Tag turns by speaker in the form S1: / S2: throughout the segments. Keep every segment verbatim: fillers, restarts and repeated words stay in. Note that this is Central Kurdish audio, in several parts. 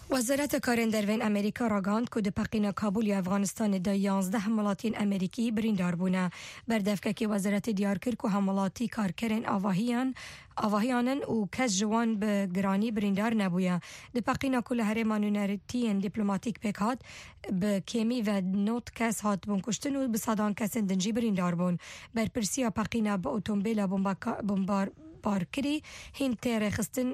S1: وزارت کارین دروین امریکا راگاند که د پقینا کابل افغانستان دا یازده حملاتین امریکی بریندار بونه. بردفکه که وزارت دیار کرد که حملاتی کارکرین آواهیان آواهیانن و کس جوان به گرانی بریندار نبویه. د پقینا کل هرمانونرتین دیپلماتیک پکات به کمی و نوت کس هات بون کشتن و به صدان کس دنجی بریندار بون. بر پرسیا پقینا به اتومبیل بمبار بارکری هین تیر خستن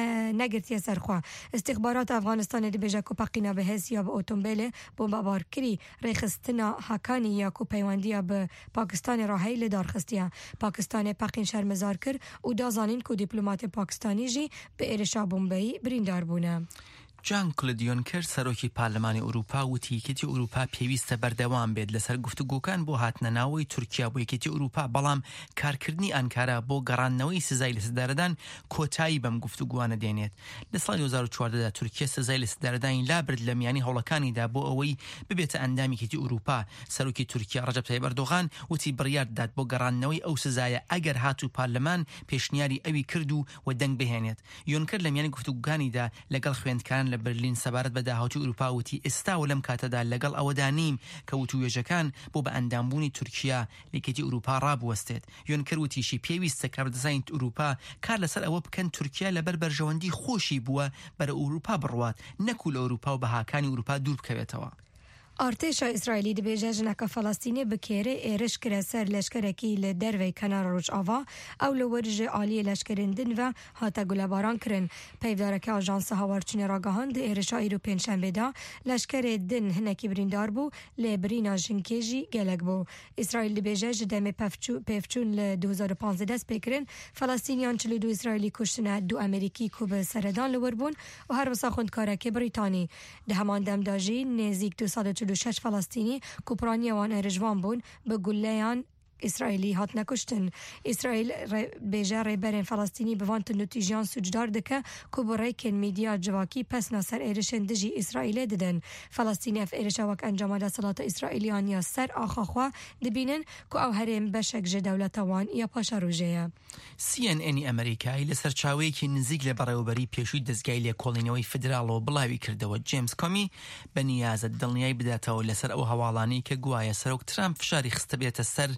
S1: نگرتی سرخوا. استخبارات افغانستان دی بجا کو پقینا به هس یا به اتومبیل بمب بارکری رخستنا حکانی یا کو پیوندیا به پاکستان راهی دار خستیا. پاکستان پقین شرمزار کر و دازانین کو دیپلمات پاکستانی جی به ارشا بمبئی بریندار بونه.
S2: جان کلود یونکر سەرۆکی پارلەمانی ئەوروپا وتی یەکێتی ئەوروپا پێویستە بەردەوام بێت لەسەر گفتوگۆکان بۆ هاتنە ناوەوەی تورکیا بۆ یەکێتی ئەوروپا، بەڵام کارکردنی ئەنکارا بۆ گەڕاندنەوەی سزای لە سزادارەدان کۆتایی بەم گفتوگوانە دێنێت. لە ساڵی دوو هەزار و چواردە دا تورکیا سزای لە سزادارەدانی لابرد لە میانی هەوڵەکانیدا بۆ ئەوەی ببێتە ئەندامی یەکێتی ئەوروپا. سەرۆکی تورکیا ڕەجەب تایب ئەردۆغان وتی بڕیار دات بۆ گەڕاندنەوەی ئەو سزایە ئەگەر هاتوو پارلەمان پێشنیاری ئەوی کرد و وە دەنگ بهێنێت. یونکر لە میانی گفتوگوکانیدا لەگەڵ خوێندکاران لە برلین سەبارەت بە داهاتووی ئەوروپا وتی ئێستا و لەم کاتەدا لەگەڵ ئەوەدا نیم کە وتووێژەکان بۆ بە ئەندامبوونی تورکیا لە یەکێتی ئەوروپا ڕابوەستێت. یونکر وتیشی پێویستە کاربەدەستانی ئەوروپا کار لەسەر ئەوە بکەن تورکیا لەبەر بەرژەوەندی خۆشی بووە بەرە ئەوروپا بڕوات، نەکوو لە ئەوروپا و بەهاکانی ئەوروپا دوور بکەوێتەوە.
S1: ارتش اسرائیلی دی بیجه جنک فلسطینی بکیره ایرش کره سر لشکرکی لدروی کنار روش آوا او لورج عالی لشکرندن و هاتا گلباران کرن. پیودارک آژانس هاورچین راگاهان دی ایرش ایرو پنجشنبه دا لشکر دن هنکی بریندار بو لبرینا جنکیجی گلگ بو. اسرائیل دی بیجه جدم پفچون ل دو هزار و پانزده دست بکرن. فلسطینیان چلو دو اسرائیلی کشتن دو امریکی کوب سردان لوربون و هر وسا خوندکارک بریتانی. ده همان دمداجی نزدیک دو صد و شش فلسطینی کوپرانی وان رجوان بون به گلیان اسرائیلی هات نکشتن. اسرائیل بیجه ریبرین فلسطینی بوانت نتیجان سجدار دکه که برای کن میدیا جواکی پس نصر ایرشن دجی اسرائیل ددن. فلسطینی اف ایرش وک انجام دا صلات اسرائیلیان یا سر آخا خوا دبینن که او هرم بشک جه دولت وان یا پاشا روژه.
S2: سی ان انی امریکایی لسر چاوی که نزیگ لبرایوبری پیشوی دزگایلی کولینوی فدرال و بلاوی کرده و جیمز کامی بنیاز دلنیای بداته و لسر او حوالانی که گواه سروک ترامپ فشاری خستبیت سر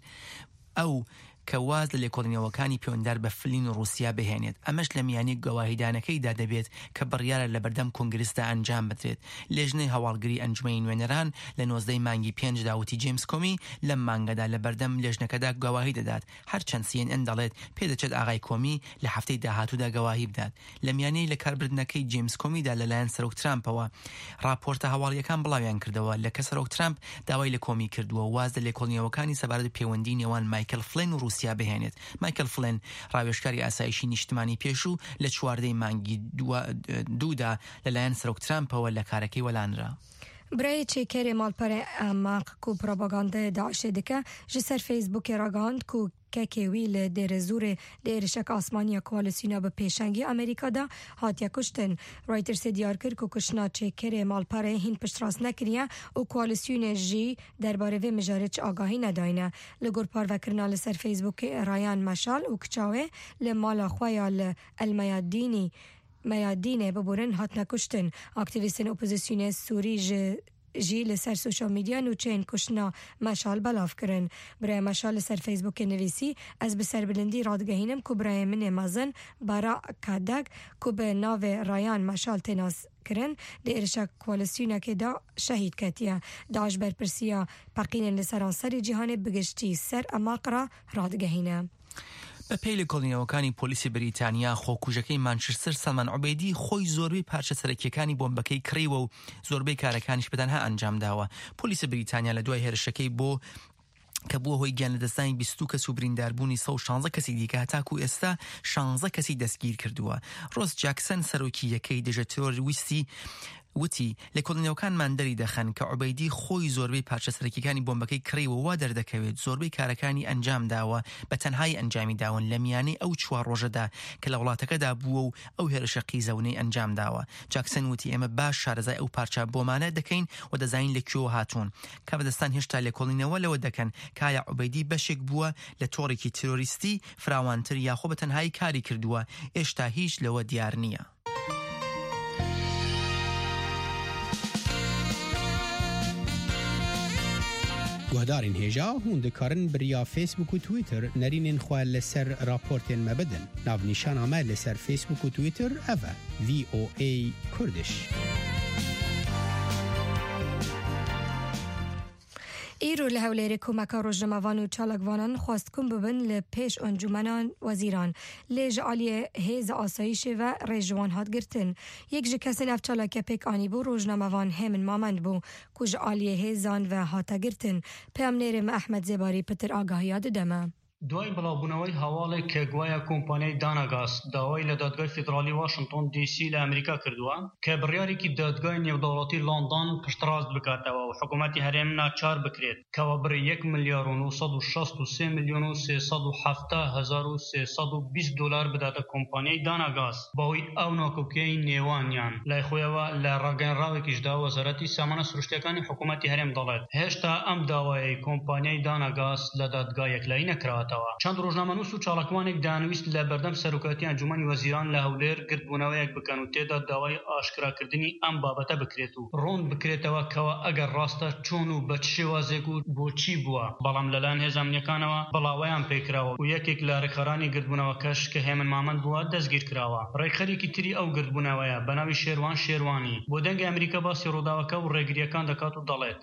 S2: او کەواز لە لێکۆڵینەوەکانی پەیوەنددار بە فلین و رووسیا بهێنێت. ئەمەش لە میانی گەواهیدانەکەیدا دەبێت کە بڕیارە لە بەردەم کۆنگرسدا ئەنجام بدرێت. لێژنەی هەواڵگری ئەنجومەی نوێنەران لە نۆزدەی مانگی پێنج داوتی جیمز کۆمی لەم مانگەدا لە بەردەم لێژنەکەدا گەواهی دەدات. هەرچەند سی ئێن ئێن دەڵێت پێدەچێت ئاغای کۆمی لە هەفتەی داهاتوودا گەواهی بدات. لە میانەی لە کاربردنەکەی جیمز کۆمیدا لەلایەن سەرۆک ترامپەوە راپۆرتە هەواڵیەکان بڵاویان کردەوە لە کە سەرۆک ترامپ داوای لە کۆمی کردووە واز لە لێکۆڵینەوەکانی سەبارەت پەیوەندی نێوان مایکل فلین و رووسیا بهێنێت. مایکل فلین ڕاوێژکاری ئاسایشی نیشتمانی پێشوو لە چواردەی مانگی دوودا لەلایەن سەرۆک ترامپەوە لە کارەکەی وەلانرا.
S1: برای چکر مالپره اماق کو پروپاگاندا داعش دکه جسر فیسبوک راگاند کو که ویل در زور درشک آسمانی کوالسیونا به پیشنگی امریکا دا هاتیا کشتن. رایترز دیار کرد که کشنا چکر مالپره هین پشت راست نکریه و کوالسیون جی درباره و مجارچ آگاهی نداینه. لگور پار وکرنا لسر فیسبوک رایان مشال و کچاوه لمالا خویال المیادینی میادینه ببورن هات نکشتن. اکتیویستن اپوزیسیون سوری ج جی لسر سوشال میدیا نوچین کشنا مشال بلاف کرن. برای مشال لسر فیسبوک نویسی از بسر بلندی رادگهینم که برای من مازن برا کدک که به ناو رایان مشال تناس کرن دی ارشک کوالسیونه که دا شهید کتیه. داعش بر پرسیا پقین لسران سر جهان بگشتی سر اماقرا رادگهینه.
S2: بە پێی لێکۆڵینەوەکانی پۆلیسی بریتانیا خۆکوژەکەی مانچستر سەلمان عوبەیدی خۆی زۆربەی پارچە سەرەکیەکانی بۆمبەکەی کڕیوە و زۆربەی کارەکانیش بەتەنها ئەنجام داوە. پۆلیسی بریتانیا لە دوای هێرشەکەی بۆ کە بووە هۆی گیان لەدەستانی بیست و کەس و برینداربوونی سە و شانزە کەسی دیکە هەتاکو ئێستا شانزە کەسی دەستگیر کردووە. ڕۆز جاکسەن سەرۆکی یەکەی دژە تۆرویستی وتی لێکۆڵینەوەکانمان دەری دەخەن کە عوبەیدی خۆی زۆربەی پارچە سەرەکیەکانی بۆمبەکەی کڕیوە وا دەردەکەوێت زۆربەی کارەکانی ئەنجام داوە بە تەنهای ئەنجامی داون لە میانەی ئەو چوار ڕۆژەدا کە لە وڵاتەکەدا بووە و ئەو هێرشە قیزەونەی ئەنجام داوە. جاکسن وتی ئێمە باش شارەزای ئەو پارچە بۆمانە دەکەین و دەزانین لەکوێوە هاتوون. کابەدەستان هێشتا لێکۆڵینەوە لەوە دەکەن کایە عوبەیدی بەشێک بووە لە تۆڕێکی تیرۆریستی فراوانتر یاخۆ بە تەنهایی کاری کردووە. ئێشتا هیچ لەوە دیار نییە.
S3: گهدارین هجا هون دکارن بریا فیسبوک و تویتر نرینین خواه لسر راپورتین مبدن. ناو نیشان آمد لسر فیسبوک و تویتر اوه وی او ای کردش.
S1: ایرو لهولیر کمک روزنامه‌وان و چالکوانان خواست کن ببن لپیش انجمنان وزیران لیج عالی هیز آسایش و رجوان هات گرتن یک جکس نف چالک پیک آنی بو روزنامه‌وان همین مامند بو کج عالی هیزان و هات گرتن پیام نیرم احمد زباری پتر آگاهیات دمه
S4: دوای بڵاوبوونەوەی هەواڵێک کە گوایە کۆمپانیای داناگاس داوای لە دادگای فیدرالی واشنگتن دی سی لە ئەمریکا کردووە کە بڕیارێکی دادگای نێودەوڵەتی لۆندۆن پشتڕاست بکاتەوە و حکوومەتی هەرێم ناچار بکرێت کەوا بڕی یەک ملیار و نۆسەد و شەست و سێ ملیۆن و سێسەد و حەڤتا هەزار و سێسەد و بیست دۆلار بداتە کۆمپانیای داناگاس بەهۆی ئەو ناکۆکیەی نێوانیان لای خۆیەوە لە ڕاگەیەنراوێکیشدا وەزارەتی سامانە سروشتیەکانی حکوومەتی هەرێم دەڵێت هێشتا ئەم داوای کۆمپانیای داناگاس لە دادگا یەکلایی نەکراوە چند روزنامه‌نووس و چالاکوانێک دانویست لە بەردەم سەرۆکاتی ئەنجومەنی وەزیران لە هەولێر گردبوونەوەیەک بکەن و تێدا داوای ئاشکراکردنی ئەم بابەتە بکرێت و ڕوون بکرێتەوە کەوە ئەگەر ڕاستە چۆن و بە چ شێوازێک و بۆچی بووە بەڵام لەلایەن هێز ئەمنیەکانەوە بڵاوەیان پێکراوە و یەکێک لە ڕێکخەرانی گردبوونەوەکەش کە هێمن مامەند بووە دەستگیر کراوە ڕێکخەرێکی تری ئەو گردبوونەوەیە بە ناوی شێروان شێروانی بۆ دەنگی ئەمریکا باسی ڕووداوەکە و ڕێگریەکان دەکات و دەڵێت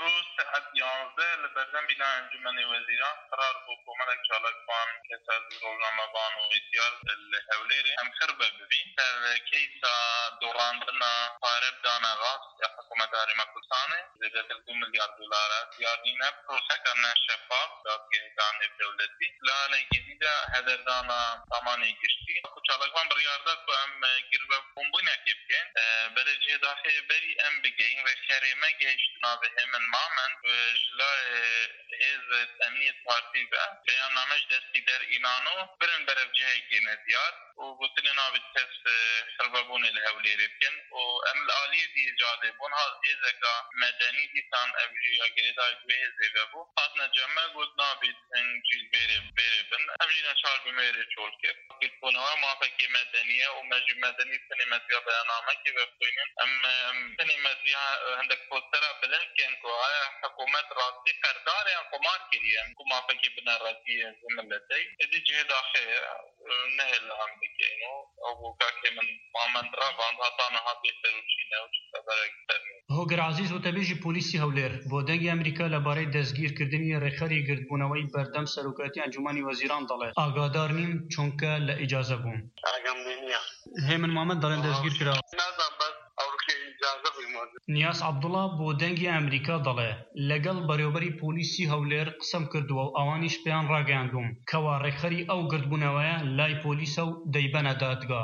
S5: بردم بنا انجمن وزیران قرار بو کومک چالکوان کساز روزنامه‌وان و بسیار الهوليري هم خربه ببین در کیسا دوراندنا قارب داناغاس یا حکومت هرم کردستان زیاده دو میلیارد دلار زیادینه پروسه کردن شفاف دادگاه دولتی لا لنگیزیده هدر دانا زمانی گشتی چالکوان بریارده که هم گربه بومبونه کبکن بلجه داخل بری ام بگین و خریمه گشتنا به همن مامن و جلای هیز امنیت پارتی و بیان نامش دستی در ایرانو برن برف جهه گینه زیاد و گوتنی نابد کس خربابون الهوليري بکن و امل آلی دی اجاده بون ها هیزه که مدنی دیتان اولی یا گریدای دوی هیزه ببو خاطنا جمعه گود نابد انجیل بره بره بن املی نشار بمیره چول کرد گید بونوه موافقی مدنیه و مجی مدنی سنی مدویا بیانامه که بفتوینن ام سنی مدویا هندک پوسترا بلند کن که آیا حکومت راستی قردار یا قمار کریه که موافقی بنا راتی زملتی ادی جه داخل نهل هم بکنو او که من مامن را باند هاتانها بیسروچینه و چه برای
S4: هۆگر عزیز و تەبێژی پۆلیسی هەولێر بۆ دەنگی ئەمریکا لەبارەی دەستگیرکردنی ڕێکخەری گردبوونەوەی بەردەم سەرۆکاتی ئەنجومەنی وەزیران دەڵێت ئاگادار نیم چونکە لە ئیجازە بووم هێمن مامەد دەڵێن دەستگیر کراوە نیاس عەبدوڵڵا بۆ دەنگی ئەمریکا دەڵێ لەگەڵ بەڕێوەبەری پۆلیسی هەولێر قسەم کردووە و ئەوانیش پێیان ڕاگەیاندووم کەوا ڕێکخەری ئەو گردبوونەوەیە لای پۆلیسە و دەیبەنە دادگا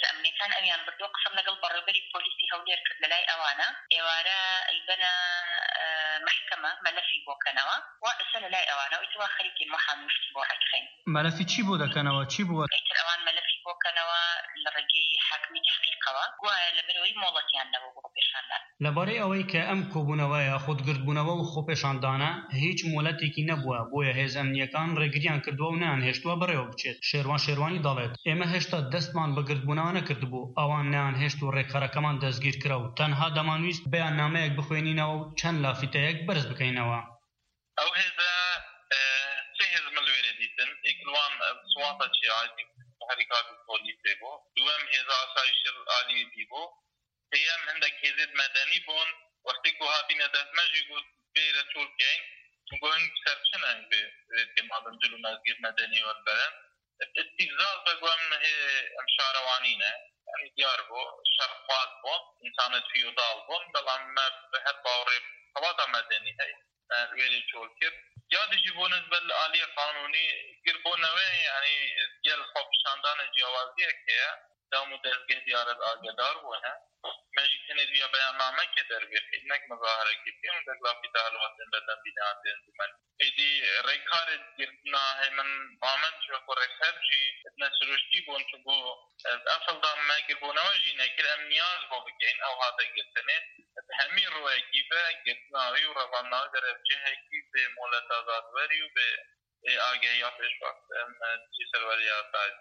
S6: هەولێر کرد لەلای ئەوانە ئێوارە ئەیبەنە محکەمە مەلەفی بۆ کەنەوە و ئێستا لەلای ئەوانە و ئیتوا خەریکی محامشتی بۆ ڕێکخەین
S4: مەلەفی چی بۆ دەکەنەوە چی بووە
S6: ئیتر ئەوان مەلەفی بۆ کەنەوە لە ڕێگەی حاکمی تحقیقەوە وایە لەبەرەوەی مۆڵەتیان نەبوو بۆ پێشاندان
S4: لەبارەی ئەوەی کە ئەم کۆبوونەوەیە خودگردبوونەوە و خۆپێشاندانە هیچ مۆڵەتێکی نەبووە بۆیە هێز ئەمنیەکان ڕێگریان کردووە و نەیانهێشتووە بەڕێوە بچێت شێروان شێروانی دەڵێت ئێمە هێشتا دەستمان بە گردبوونەوە نەکردبوو ئەوان نەیانهێشت و ڕێکخەرەکەمان دەستگیر کرا و تەنها دەمانویست بەیاننامەیەک بخوێنینەوە و چەند لافتەیەک بەرز بکەینەوە
S5: ئەو هێزە سێ هێز ملوێرە دیتن ئێکلوان سواتە چی عادی حرکات پۆلیسێ بۆ دووەم هێزە ئاسایش عالی دی بۆ سێیەم هەندێک هێزێت مەدەنی بوون وەختی کو هاتینە دەستمەژی گوت بێرە چۆڵ بکەین گوۆن سەرچنەنگ بێ کە مادەم جلو مەزگیر مەدەنی وەربەرن استیفزاز بەگوۆن ئەم شارەوانینە يعني ديار بو شرق خواز بو انسانت فيودال بو بلان ما بهر باوري خواتا مدني هاي ويلي چول كر ياد جيبو نسبة لآلية قانوني قربو نوي يعني ديال خوف شاندان جوازية كيا دامو دزگه ديارت آگدار بو ها مجي تنید بیا بیان نامه که در بخی نک مظاهره که بیم دقلا فی تعلواتن بدن بیدان دنزمن ایدی ریکارت گردنا همن آمن جو کو ریکار جی اتنا سروشتی بون چو بو اصل دام ما گربو نواجی نکر ام نیاز بو بگین او هاتا گرتنه همی روی کی به گردنا وی و رواننا گرف جهه کی به مولت آزادوری و به آگه یا پیش وقت چی سروری آتازی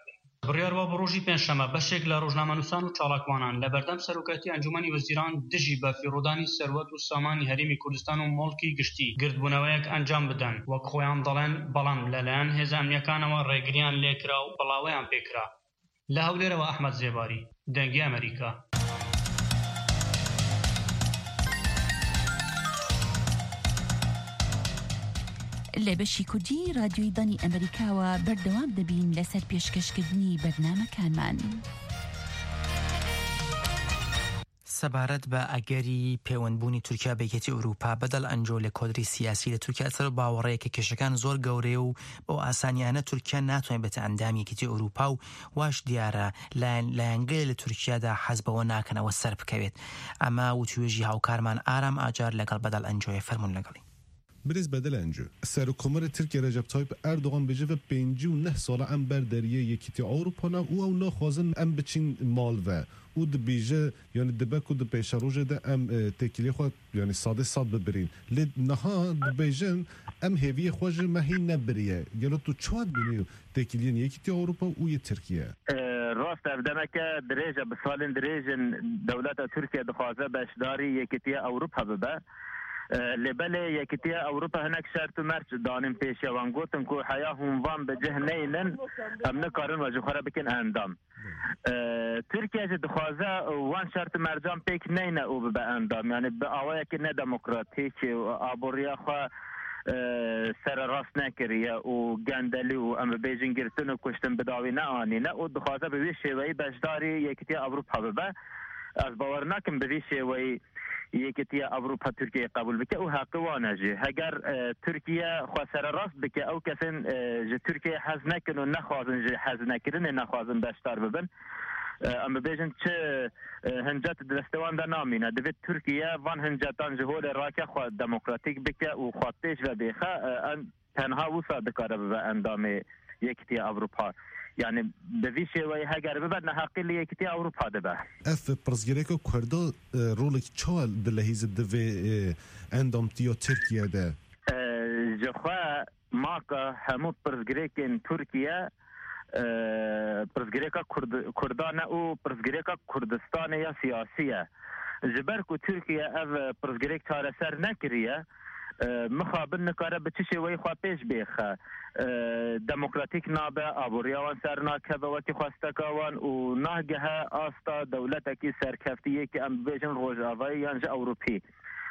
S4: بڕیار وا بە ڕۆژی پێنجشەمە بەشێک لە ڕۆژنامەنووسان و چالاکوانان لە بەردەم سەرۆکایەتی ئەنجومەنی وەزیران دژی بە فیڕۆدانی سەروەت و سامانی هەرێمی کوردستان و مڵکی گشتی گردبوونەوەیەک ئەنجام بدەن وەک خۆیان دەڵێن، بەڵام لەلایەن هێزە ئەمنیەکانەوە ڕێگریان لێکرا و بەڵاوەیان پێکرا. لە هەولێرەوە ئەحمەد زێباری، دەنگی ئەمریکا.
S7: لە بەشی کوردی رادیۆی دانی ئەمریکاوە بەردەوام دەبین لەسەر پێشکەشکردنی بەرنامەکانمان.
S2: سەبارەت بە ئەگەری پەیوەندبوونی تورکیا بە یەکێتی ئەوروپا بەدەڵ ئەنجۆ لە کۆدری سیاسی لە تورکیا سەر باوەڕەیە کە کێشەکان زۆر گەورەیە و بۆ ئاسانیانە تورکیا ناتوانێت بێتە ئەندامی یەکێتی ئەوروپا و واش دیارە لایەنگەیە لە تورکیادا حەز بەوە ناکەنەوە سەر بکەوێت. ئەمە وتوێژی هاوکارمان ئارام ئاجار لەگەڵ بەدەڵ ئەنجۆیە فەرمون لەگەڵی.
S8: برز بدل انجو سر کومر ترکیه رجب طایب اردوغان بجه و پنجی و نه ساله ام بر دریه یکیتی آوروپا نه او او نخوازن ام بچین مال و او د بیجه یعنی دبک و د پیش روژه ده ام تکیلی خود یعنی ساده ساد ببرین لید نها د بیجن ام هیوی خواج مهین نبریه یعنی تو چواد بینیو تکیلین یکیتی آوروپا او یه ترکیه
S9: راست اردمك درجه بسالين درجه دولة تركيا دخوازه باشداري يكتيا اوروبا ببا لبله یکیتی اوروپا هناك شرط مرچ دانم پیش وان گوتن کو حیاهم وان به جهنینن ام نکارن و جخره بکن اندام ترکیه جد خوازه وان شرط مرجان پیک نینه او به اندام یعنی به آوائه که نه دموکراتیک و آبوریا خواه سر راست نکریه و گندلی و ام بیجن گرتن و کشتن بداوی نه آنی نه او دخوازه به ویشه وی بشداری یکیتی اوروپا ببه از باور نکم به ویشه وی یکیتی اوروپا ترکیه قبول بکه او حق وانجه اگر ترکیه خسر راست بکه او کسین ج ترکیه حز نکن و نخوازن ج حز نکرن نخوازن داشتار ببن اما بیجن چه هنجات دستوان دا نامینه دوید ترکیه وان هنجاتان جهول راکه خواه دموکراتیک بکه و خواتیش و بیخه تنها وصا دکاره به اندام یکیتی اوروپا يعني بفيشي وي هاجر ببدنا حقي لي كتي اوروبا دبا
S8: اف برزگریکو کردا رولك چال دلهیز دوی اندام تیو ترکیه ده
S9: جخوا ماكا همو برزگریکن ترکیه برزگریکا کردان او برزگریکا کردستان یا سیاسیه جبركو ترکیه اف برزگریک تاره سر نکریه مخابن نکاره به چشی وی خواه پیش بیخه دموکراتیک نابه آبوریاوان سر ناکه وکی خواستکاوان و ناگه آستا دولتکی سرکفتیه که ام بیجن روژاوایی یانج اوروپی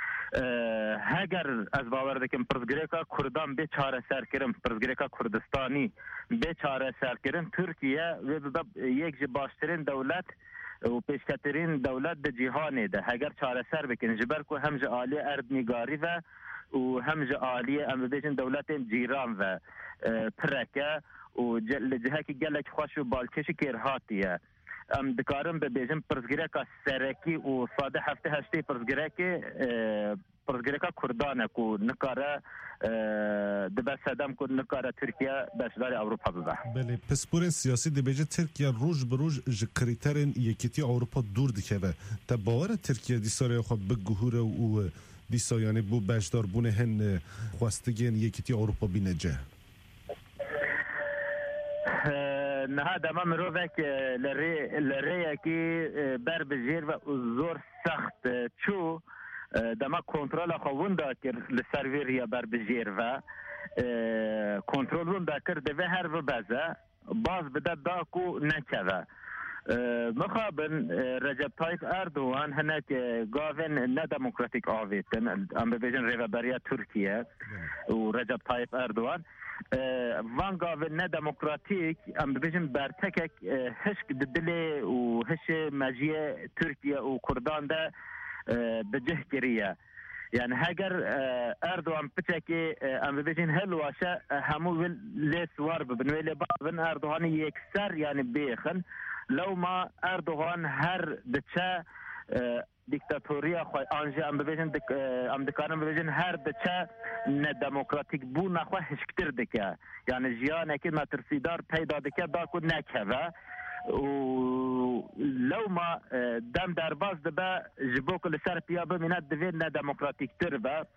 S9: هگر از باور دکم پرزگریکا کردان به چاره سر کرم پرزگریکا کردستانی به چاره سر کرم ترکیه و یک جی باشترین دولت و پیشکترین دولت ده جهانه ده هگر چاره سر بکن جبر که همج آلی اردنگاری و و همج آلی ام بیجن دولت جیران و پرکه و جهه که گلک خوش و بالکش کرهاتیه ام دکارم به بیجن پرزگریکا سرکی و ساده هفته هشته پرزگریک پرزگریکا کردانه کو نکاره دبه سدم کو نکاره ترکیه بشدار اوروپا ببه
S8: بله پسپورین سیاسی دی بیجه ترکیه روش بروش جکریترین یکیتی اوروپا دور دکه تا باور ترکیه دی ساره خواه بگوهره و دی سایانه بو بشدار بونه هن خواستگین یکیتی اوروپا بینجه
S9: نه دما مروفک لری لری کی بر بجیر و زور سخت چو دما کنترل خووندا کر لسرویریا بر بجیر و کنترل وندا کر ده هر و بازه باز بده داکو نکوه مخابن رجب طایب اردوان هناك گاون نه دموکراتیک آویتن ام ببیجن ریوبریا ترکیه و رجب طایب اردوان وان گاون نه دموکراتیک ام ببیجن برتکک هشک ددلی و هش مجیه ترکیه و کردان ده بجه کریه يعني هاجر اردوغان بتشكي ام بيجين هلواشا همو ليس وارب بنويل بابن اردوغان يكسر يعني بيخن لو ما اردوغان هر دچا دیکتاتوریا خو انجا ام ببیجن دک ام دکانم ببیجن هر دچا نه دموکراتیک بو نه خو هشکتر دکه یعنی جیان اکی ما ترسیدار پیدا دکه دا کو نکوه و لو ما دم درباز دبا جبوك لسر بيابا من الدفين نا ديمقراطيك تربا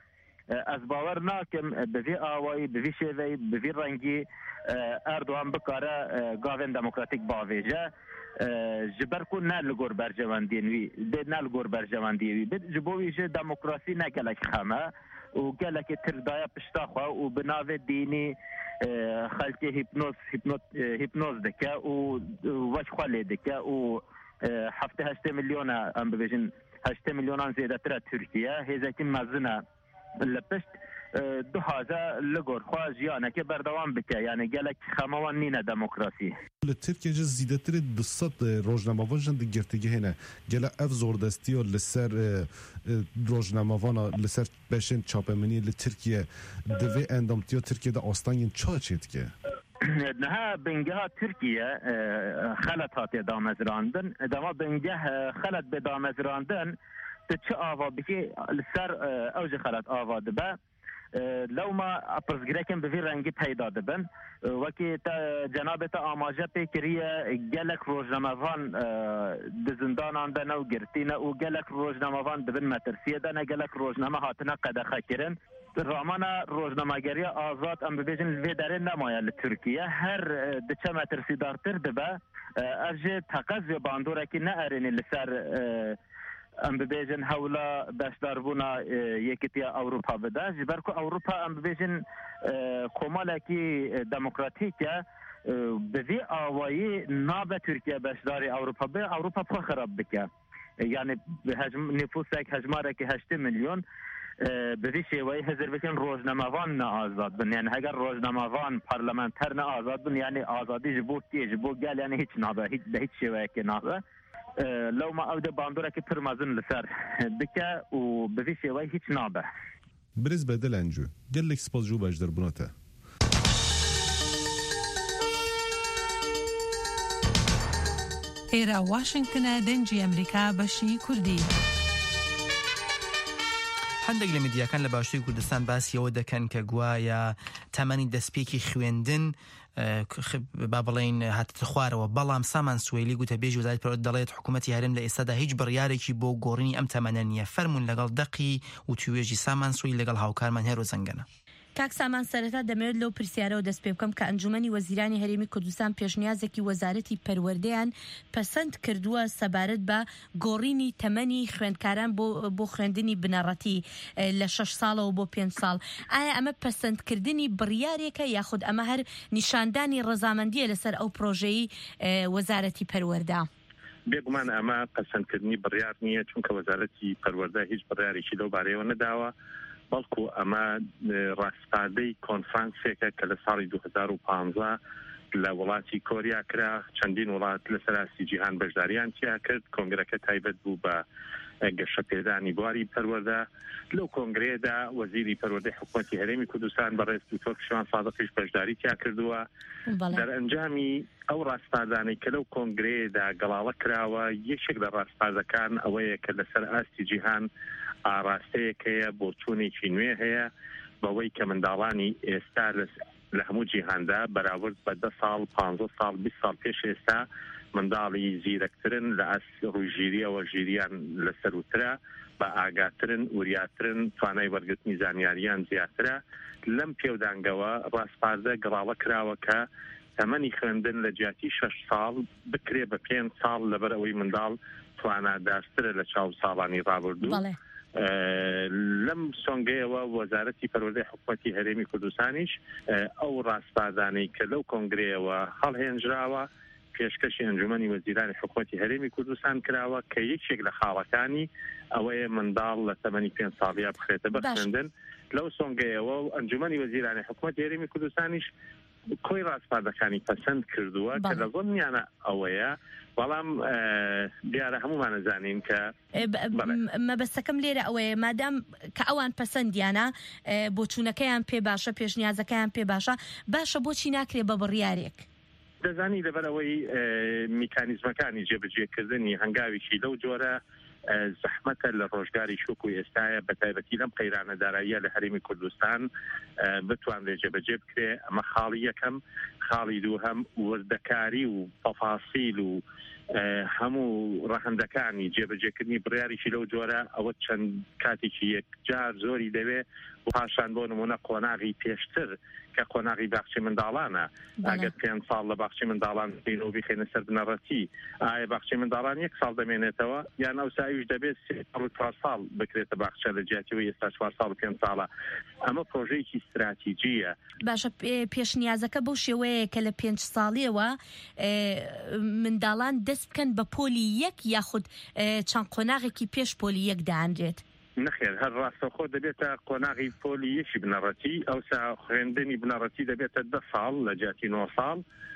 S9: از باور ناکم بوی آوایی بوی شوی بوی رنگی اردوان بکاره گاوین دموکراتیک باویجه جبر کو نه لگور برجواندین وی به نه لگور برجواندی وی به جبویش دموکراسی نه گلک خمه و گلک تردایا پشتا خوا و بناو دینی خلک هیپنوز هیپنوز دکه و وش خاله دکه و هفته هشت میلیون ام ببیشن هشت میلیون زیاده تر ترکیه هزکی مزنه لپشت دو هزار لگور خواهد جیانه که بردوام بکه یعنی گلک خموان نینه دموکراسی
S8: ترکیه جز زیده تر دست روزنامه جند گرتگی هنه گله اف زوردستی و لسر روزنامه لسر بشن چاپمنی لترکیه دوی اندامتی و ترکیه دا آستانین چا چید که؟
S9: نه بنگه ها ترکیه خلط هاتی دامزراندن دما بنگه خلط به دامزراندن تو چه آوا بکی لسر اوج خلط آوا دبه لو ما پرسگرکن به وی رنگی پیدا دبن وکی تا جناب تا آماجه پیکریه گلک روزنامه‌وان دزندانان دنه و گرتینه و گلک روزنامه‌وان دبن مترسیه دنه گلک روزنامه هاتنه قدخه کرن رامان روزنامه‌گری آزاد ام ببیجن وی داره نمایه لترکیه هر دچه مترسی دارتر دبه ارجه تقض و باندوره که نه ارینی لسر ام ببیجن حولا باشداربونا یکیتیا اروپا بده جبرکو اروپا ام ببیجن کمالکی دموکراتیکه به وی آوایی ناب ترکیه باشداری اروپا به اروپا پا خراب بکه یعنی نفوسک هجماره که هشت میلیون به وی شیوهی هزر بکن روزنامه‌وان نه آزاد بن یعنی اگر روزنامه‌وان پارلمانتر نه آزاد بن یعنی آزادی جبو کی جبو گل یعنی هیچ نابه هیچ به هیچ شیوه که نابه لو ما اود باندوره که پرمازن لسر بکه و به وی شیوه هیچ نابه
S8: برز بدل انجو گلک سپاس جو بجدر بناته
S10: ئێرە واشنگتنە دەنجی ئەمریکا بەشی کوردی.
S2: هەندێک لە میدیاکان لە باشووری کوردستان باسیەوە دەکەن کە گوایە تەمەنی دەستپێکی خوێندن با بڵێن هاتە خوارەوە بەڵام سامان سوێلی گوتە بێژی وەزارەتی پەروەردە دەڵێت حکوومەتی هەرێم لە ئێستادا هیچ بڕیارێکی بۆ گۆڕینی ئەم تەمەنە نییە. فەرموون لەگەڵ دەقی و توێژی سامان سوێلی لەگەڵ هاوکارمان هێرۆ زەنگەنە.
S7: کاک سامان سەرەتا دەمەوێت لەو پرسیارەوە دەست پێ بکەم کە ئەنجومەنی وەزیرانی هەرێمی کوردستان پێشنیازێکی وەزارەتی پەروەردەیان پەسەند کردووە سەبارەت بە گۆڕینی تەمەنی خوێندکاران بۆ بۆ خوێندنی بنەڕەتی لە شەش ساڵەوە بۆ پێنج ساڵ. ئایا ئەمە پەسەندکردنی بڕیارێکە یاخود ئەمە هەر نیشاندانی ڕەزامەندیە لەسەر ئەو پرۆژەی وەزارەتی پەروەردە؟
S5: بێگومان ئەمە پەسەندکردنی بڕیار نییە چونکە وەزارەتی پەروەردە هیچ بڕیارێکی لەو بارەیەوە نەداوە بەڵکو ئەمە ڕاستپادەی کۆنفرانسێکە کە لە ساڵی دوو هەزار و پانزە لە وڵاتی کۆریا کرا چەندین وڵات لە سەراستی جیهان بەشداریان تیا کرد کۆنگرەکە تایبەت بوو بە گەشە پێدانی بواری پەروەردە. لەو کۆنگرێدا وەزیری پەروەردەی حکوومەتی هەرێمی کوردستان بەڕێز دکتۆر کشمان سادقیش بەشداری تیا کردووە. دەرئەنجامی ئەو ڕاستپادانەی کە لەو کۆنگرێدا گەڵاڵە کراوە یەکێک لە ڕاستپادەکان ئەوەیە کە لەسەر ئاستی جیهان ئاراستەیەکەیە بۆ چوونێکی نوێ هەیە بەوەی کە منداڵانی ئێستا لە هەموو جیهاندا بەراورد بە دە ساڵ پانزە ساڵ بیست ساڵ پێش ئێستا منداڵی زیرەکترن لە ئەس ڕووژیریەوە ژیریان لەسەروترە بە ئاگاترن وریاترن توانای وەرگرتنی زانیاریان زیاترە. لەم پێودانگەوە ڕاستپاردە گەڵاڵە کراوە کە تەمەنی خوێندن لە جیاتی شەش ساڵ بکرێ بە پێنج ساڵ لەبەر ئەوەی منداڵ توانادارترە لە چاو ساڵانی ڕابردوو. لەم سۆنگەیەوە وەزارەتی پەروەردەی حکوومەتی هەرێمی کوردستانیش ئەو ڕاستپادانەی کە لەو کۆنگرەیەوە هەڵهێنراوە پێشکەشی ئەنجومەنی وەزیرانی حکوومەتی هەرێمی کوردستان کراوە کە یەکێک لە خاڵەکانی ئەوەیە منداڵ لە تەمەنی پێنج ساڵیا بخرێتە بە خوێندن. لەو سۆنگەیەوە و ئەنجومەنی وەزیرانی حکوومەتی هەرێمی کوردستانیش کۆی ڕاستپادەکانی پەسەند کردووە کە لە ضمنیانە ئەوەیە بەڵام دیارە هەمومان نەزانین کە
S7: مەبەستەکەم لێرە ئەوەیە مادام کە ئەوان پەسەندیانە بۆ چوونەکەیان پێ باشە پێشنیازەکەیان پێ باشە باشە بۆچی ناکرێ بە بڕیارێک؟
S5: دەزانی لەبەرەوەی میکانیزمەکانی جێبەجێکردنی هەنگاویشی لەو جۆرە زەحمەتە لە ڕۆژگاری شوک و ئێستایە بە تایبەتی لەم قەیرانە داراییە لە هەرێمی کوردستان بتوانرێت جێبەجێ بکرێ. ئەمە خاڵی یەکەم. خاڵی دووهەم وردەکاری و تەفاسیل و هەموو ڕەهەندەکانی جێبەجێکردنی بڕیاریشی لەو جۆرە ئەوە چەند کاتێکی یەکجار زۆری دەوێ پاشان بۆ نمونە قۆناغی پێشتر کە قۆناغی باخچی منداڵانە ئەگەر پێنج ساڵ لە باخچی منداڵان بین و بخێنە سەر بنەڕەتی ئایا باخچی منداڵان یەک ساڵ دەمێنێتەوە یان ئەو ساویش دەبێت سێ ساڵ و چوار ساڵ بکرێتە باخچە لە جیاتیەوە ئێستا چوار ساڵ و پێنج ساڵە. ئەمە پرۆژەیەکی استراتیجیە.
S7: باشە پێشنیازەکە بەو شێوەیە کە لە پێنج ساڵیەوە منداڵان دەست بکەن بە پۆلی یەک یاخود چەند قۆناغێکی پێش پۆلی یەک دەهاندرێت؟
S5: نخێر هەر ڕاستەخۆ دەبێتە قۆناغی پۆلی یەکی بنەڕەتی ئەوسا خوێندنی بنەڕەتی دەبێتە دە ساڵ لە جیاتی نۆ ساڵ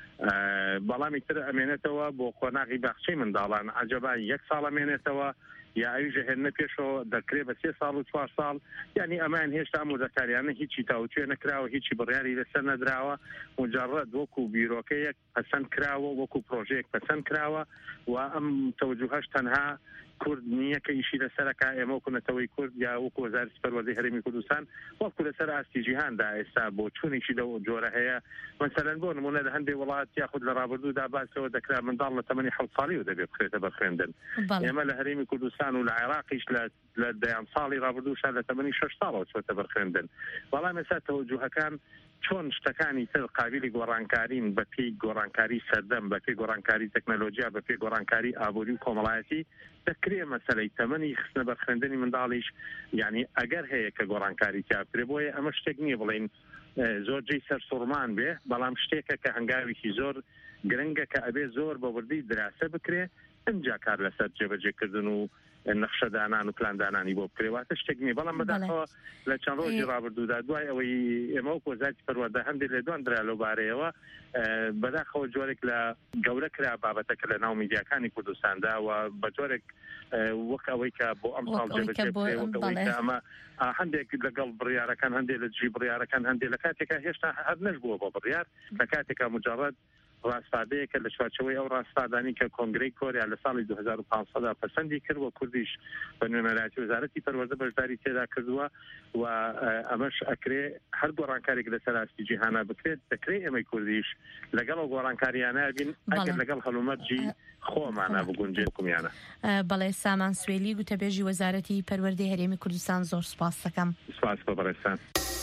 S5: بەڵامی تر ئەمێنێتەوە بۆ قۆناغی باخچەی منداڵان عەجەبا یەک ساڵ ئەمێنێتەوە یا ئەویژە هێنە پێشەوە دەکرێت بە سێ ساڵ و چوار ساڵ یعنی ئەمان هێشتا ئامۆژەکاریانە هیچی تاوتوێ نەکراوە هیچی بڕیاری لەسەر نەدراوە مجەڕەد وەکو بیرۆکەیەک پەسەند کراوە وەکو پرۆژەیەک پەسەند کراوە و ئەم تەوجوهەش تەنها کورد نییە کە ئیشی لەسەرەکە ئێمە وەکوونەتەوەی کورد یا وەکو وەزارەتی پەروەردەی هەرێمی کوردستان وەکو لەسەر ئاستی جیهاندا ئێستا بۆ چوونێکی لەو جۆرە هەیە مەسەلەن بۆ نمونە لە هەندێک وڵات یاخود لە ڕابردوودا باسەوە دەکرا منداڵ لە تەمەنی حەوت ساڵی و دەبێت بخرێتە بە خوێندن. ئێمە لە هەرێمی کوردستان و لە عێراقیش لە دەیان ساڵی ڕابردووشان لە تەمەنی شەش ساڵەوە چۆتە بە خوێندن. بەڵام ئێستا تەوەجوهەکان چۆن شتەکانی تر قابلی گۆڕانکارین بە پێی گۆڕانکاری سەردەم بە پێی گۆڕانکاری تەکنەلۆژیا بە پێی گۆڕانکاری ئابووری و کۆمەڵایەتی دەکرێت مەسەلەی تەمەنی خستنە بە خوێندنی منداڵیش یعنی ئەگەر هەیە کە گۆڕانکاری تیاکرێ بۆیە ئەمە شتێک نییە بڵین زۆر جێی سەر سوڕمان بێ بەڵام شتێکە کە هەنگاوێکی زۆر گرنگە کە ئەبێ زۆر بە وردی دراسە بکرێ ئەمجا کار لەسەر جێبەجێکردن و نەخشەدانان و پلاندانانی بۆ بکرێواتە شتێک نیە بەڵام بەداخەوە لە چەند ڕۆژی ڕابردوودا دوای ئەوەی ئێمە وەکو وەزارەتی پەروەردە هەندێک لە دوان درا لەو بارەیەوە بەداخەوە جۆرێک لە گەورە کرا بابەتەکە لە ناو میدیاکانی کوردستاندا و بە جۆرێک وەک ئەوەی کە بۆ ئەم ساڵ جێبەجێ ئەمە هەندێک لەگەڵ بڕیارەکان هەندێک لە جێ بڕیارەکان هەندێک لە کاتێکا هێشتا هەر نەشبووە بۆ بڕیار لە کاتێکا مجەڕەد ڕاستادەیەکە لە چوارچەوەی ئەو ڕاستادانی کە کۆنگرەی کۆریا لە ساڵی دو هەزار و پانسەدا پەسەندی کرد و کوردیش بە نوێنەرایەتی وەزارەتی پەروەردە بەشداری تێدا کردووە و ئەمەش ئەکرێ هەر گۆڕانکارێک لەسەر ئاستی جیهانە بکرێت دەکرێت ئێمەی کوردیش لەگەڵ ئەو گۆڕانکاریانە بین ئەگەر لەگەڵ هەلومەرجی خۆمانە بگونجێت کومیانە.
S7: بەڵێ سامان سوێلی گوتەبێژی وەزارەتی پەروەردەی هەرێمی کوردستان زۆر سوپاس دەکەم.
S5: سوپاس بە بەڕێستان.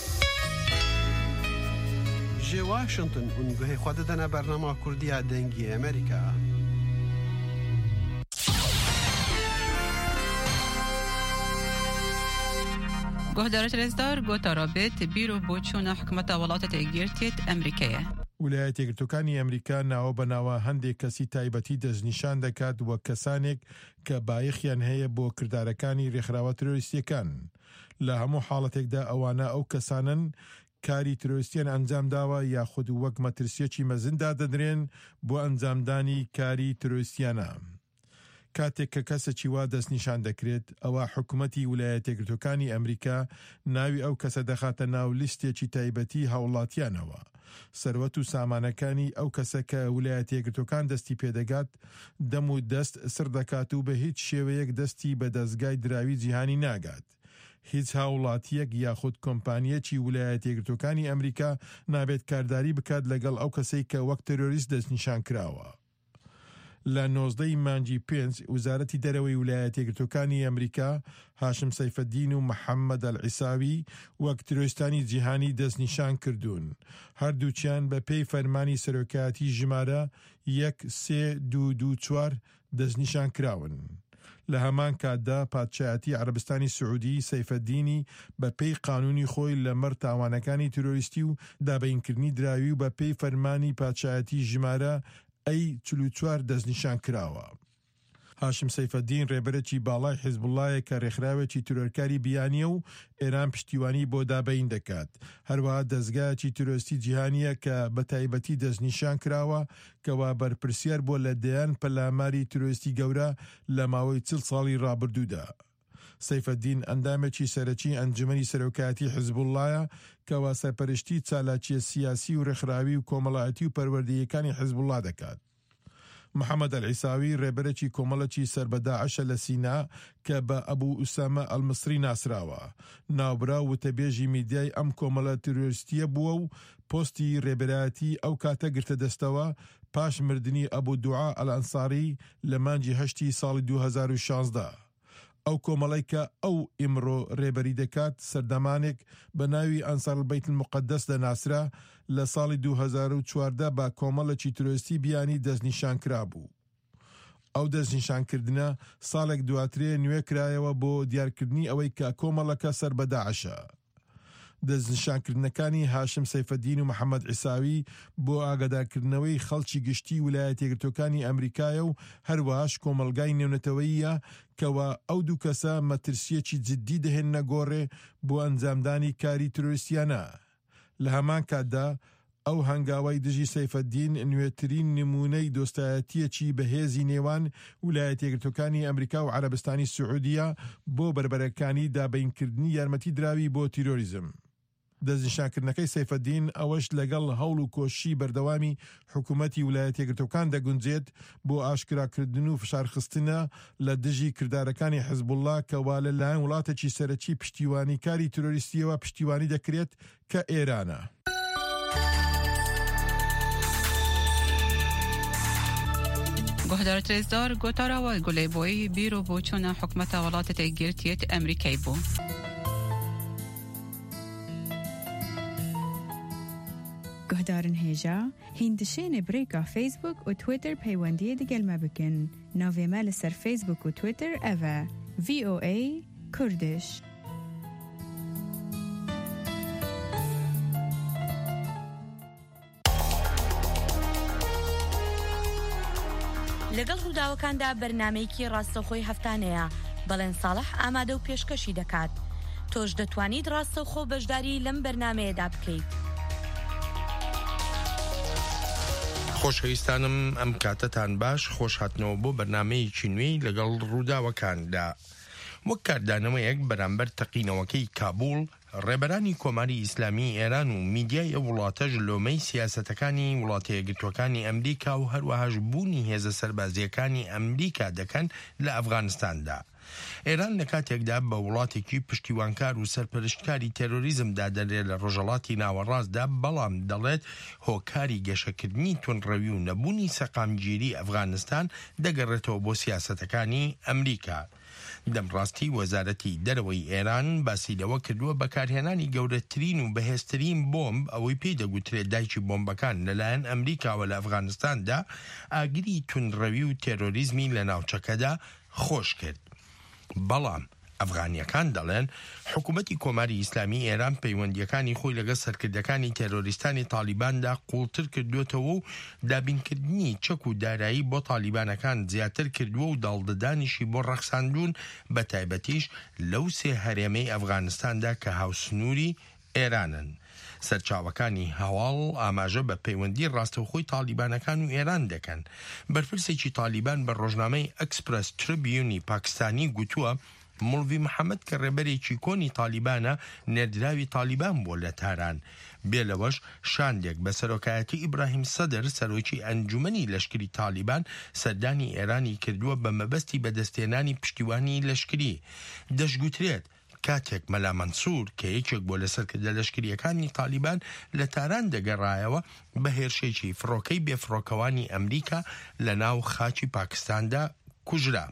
S11: جێ واشنگتن ئونگوهەی خوا دەدەنە بەرنامە کوردیە دەنگی ئەمریکا.
S12: گۆهدارە رێزدار گۆتا رابێت بیرۆ بۆ چوونە حکومەتە وڵاتە یەکگرتووێت ئەمریکایە.
S13: ویلایەتە یەکگرتووەکانی ئەمریکا ناوە بەناوە هەندێک کەسی تایبەتی دەستنیشان دەکات وەک کەسانێک کە بایەخیان هەیە بۆ کردارەکانی ڕێکخراوە ترۆریستیەکان. لە هەموو حاڵەتێکدا ئەوانە ئەو کەسانن کاری ترۆریستیان ئەنجام داوە یاخود وەک مەترسیەکی مەزندا دەدرێن بۆ ئەنجامدانی کاری ترۆریستیانە. کاتێک کە کەسێکی وا دەستنیشان دەکرێت ئەوە حکوومەتی ویلایەتە یەکگرتووەکانی ئەمریکا ناوی ئەو کەسە دەخاتە ناو لیستێکی تایبەتی هاوڵاتیانەوە. سەروەت و سامانەکانی ئەو کەسە کە ویلایەتە یەکگرتووەکان دەستی پێدەگات دەم و دەست سڕ دەکات و بە هیچ شێوەیەک دەستی بە دەستگای دراوی جیهانی ناگات. هیچ هاوڵاتیەک یاخود کۆمپانیەکی ویلایەتە یەکگرتووەکانی ئەمریکا نابێت کارداری بکات لەگەڵ ئەو کەسەی کە وەک تەرۆریست دەستنیشان کراوە. لە نۆزدەی مانگی پێنج وزارەتی دەرەوەی ویلایەتە یەکگرتووەکانی ئەمریکا هاشم سەیفەدین و محەممەد ئەلعیساوی وەک ترۆریستانی جیهانی دەستنیشان کردوون. هەردووچیان بە پێی فەرمانی سەرۆکایەتی ژمارە یەک سێ دوو دوو چوار دەستنیشان کراون. لە هەمان کاتدا پادشایەتی عەرەبستانی سعودی سەیفەدینی بە پێی قانونی خۆی لەمەڕ تاوانەکانی ترۆریستی و دابینکردنی دراوی و بە پێی فەرمانی پادشایەتی ژمارە ئەی چل و چوار دەستنیشان کراوە. هاشم سەیفەدین ڕێبەرێکی باڵای حیزبوڵایە کە ڕێکخراوێکی ترۆرکاری بیانیە و ئێران پشتیوانی بۆ دابین دەکات. هەروەها دەستگایەکی ترۆریستی جیهانیە کە بە تایبەتی دەستنیشان کراوە کەوا بەرپرسیار بۆ لەدەیان پەلاماری ترۆریستی گەورە لە ماوەی چل ساڵی ڕابردوودا. سەیفەدین ئەندامێکی سەرەکی ئەنجومەنی سەرۆکایەتی حیزبوڵایە کەوا سەرپەرشتی چالاکیە سیاسی و ڕێکخراوی و کۆمەڵایەتی و پەروەردەیەکانی حیزبوڵا دەکات. محەممەد ئەلعیساوی ڕێبەرێکی کۆمەڵێکی سەربەداعشە لە سینا کە بە ئەبوو ئوسامە ئەلمەسری ناسراوە. ناوبرا وتەبێژی میدیای ئەم کۆمەڵە ترۆریستیە بووە و پۆستی ڕێبەرایەتی ئەو کاتە گرتە دەستەوە پاش مردنی ئەبوو دوعا ئەلئەنساری لە مانگی هەشتی ساڵی دوو هەزار و شانزدە. ئەو کۆمەڵی کە ئەو ئیمڕۆ ڕێبەری دەکات سەردەمانێک بە ناوی ئەنسار البەیت المقدس دەناسرا لە ساڵی دوو هەزار و چواردە با کۆمەڵێکی ترۆریستی بیانی دەستنیشان کرا بوو. ئەو دەستنیشانکردنە ساڵێک دواترێ نوێ کرایەوە بۆ دیارکردنی ئەوەی کە کۆمەڵەکە سەر بە داعشە. دەستنیشانکردنەکانی هاشم سەیفەدین و محەممەد عیساوی بۆ ئاگادارکردنەوەی خەڵکی گشتی ویلایەتە یەکگرتووەکانی ئەمریکایە و هەروەهاش کۆمەلگای نێونەتەوەییە کەوە ئەو دوو کەسە مەترسیەکی جددی دەهێننە گۆڕێ بۆ ئەنجامدانی کاری ترۆریستیانە. لە هەمان کاتدا ئەو هەنگاوای دژی سەیفەدین نوێترین نمونەی دۆستایەتیەکی بەهێزی نێوان ویلایەتە یەکگرتووەکانی ئەمریکا و عەرەبستانی سعودیە بۆ بربەرەکانی دابینکردنی یارمەتی دراوی بۆ تیرۆریزم. دەستنیشانکردنەکەی سەیفەدین ئەوەش لەگەڵ هەوڵ و کۆشی بەردەوامی حکوومەتی ویلایەتە یەکگرتووەکان دەگونجێت بۆ ئاشکراکردن و فشارخستنە لە دژی کردارەکانی حیزبوڵڵا کەوا لەلایەن وڵاتێکی سەرەکی پشتیوانی کاری ترۆریستیەوە پشتیوانی دەکرێت کە ئێرانە.
S12: گۆهدارە ترێزدار گۆتاراوای گولەی بۆی بیرۆ بۆ چۆنە حکومەتە وڵاتە تێگرتیێت ئەمریکای بوو.
S14: گهدارن هێژا هیندشێنێ برێکا فیسبوک و تویتر پەیوەندیە دەگەلمە بکەن. ناوێمە لەسەر فیسبوک و تویتر ئەڤە ڤی ئۆ ئەی کوردش.
S7: لەگەڵ ڕووداوەکاندا بەرنامەیەکی ڕاستەوخۆی هەفتانەیە بەڵێن ساڵح ئامادە و پێشکەشی دەکات. تۆش دەتوانیت ڕاستەوخۆ بەشداری لەم بەرنامەیەدا بکەیت.
S15: خۆشەویستانم ئەم کاتەتان باش خۆش هاتنەوە بۆ بەرنامەیەکی نوێی لەگەڵ ڕووداوەکاندا. وەک کاردانەوەیەک بەرامبەر تەقینەوەکەی کابوڵ ڕێبەرانی کۆماری ئیسلامی ئێران و میدیای ئەو وڵاتەش لۆمەی سیاسەتەکانی وڵاتە یەکگرتووەکانی ئەمریکا و هەروەهاش بوونی هێزە سەربازیەکانی ئەمریکا دەکەن لە ئەفغانستاندا. ئێران لە کاتێکدا بە وڵاتێکی پشتیوانکار و سەرپەرشتکاری تێرۆریزمدا دەرێت لە ڕۆژەڵاتی ناوەڕاستدا، بەڵام دەڵێت هۆکاری گەشەکردنی تونڕەوی و نەبوونی سەقامگیری ئەفغانستان دەگەڕێتەوە بۆ سیاسەتەکانی ئەمریکا. دەمڕاستی وەزارەتی دەرەوەی ئێران باسی لەوە کردووە بەکارهێنانی گەورەترین و بەهێزترین بۆمب ئەوەی پێی دەگوترێت دایکی بۆمبەکان لەلایەن ئەمریکاوە لە ئەفغانستاندا ئاگری تونڕەوی و تێرۆریزمی لە ناوچەکەدا خۆش کرد. بەڵام ئەفغانیەکان دەڵێن حکوومەتی کۆماری ئیسلامی ئێران پەیوەندیەکانی خۆی لەگەڵ سەرکردەکانی تێرۆریستانی تالیباندا قوڵتر کردوێتەوە و دابینکردنی چەک و دارایی بۆ تالیبانەکان زیاتر کردووە و داڵدەدانیشی بۆ ڕەخساندون بە تایبەتیش لەو سێ هەرێمەی ئەفغانستاندا کە هاوسنووری ئێرانن. سەرچاوەکانی هەواڵ ئاماژە بە پەیوەندی ڕاستەوخۆی تالیبانەکان و ئێران دەکەن. بەرپرسێکی تالیبان بە ڕۆژنامەی ئەکسپرس تریبیونی پاکستانی گوتووە مولوی محەممەد کە ڕێبەرێکی کۆنی تالیبانە نێردراوی تالیبان بۆ لە تاران. بێلەوەش شاندێک بە سەرۆکایەتی ئیبراهیم سەدر سەرۆکی ئەنجومەنی لەشکری تالیبان سەردانی ئێرانی کردووە بە مەبەستی بەدەستێنانی پشتیوانی لەشکری. دەشگوترێت کاتێک مەلا مەنسوور کە یەکێک بۆ لەسەرکردە لەشکریەکانی تالیبان لە تاران دەگەڕایەوە بە هێرشێکی فڕۆکەی بێفڕۆکەوانی ئەمریکا لە ناو خاچی پاکستاندا کوژرا.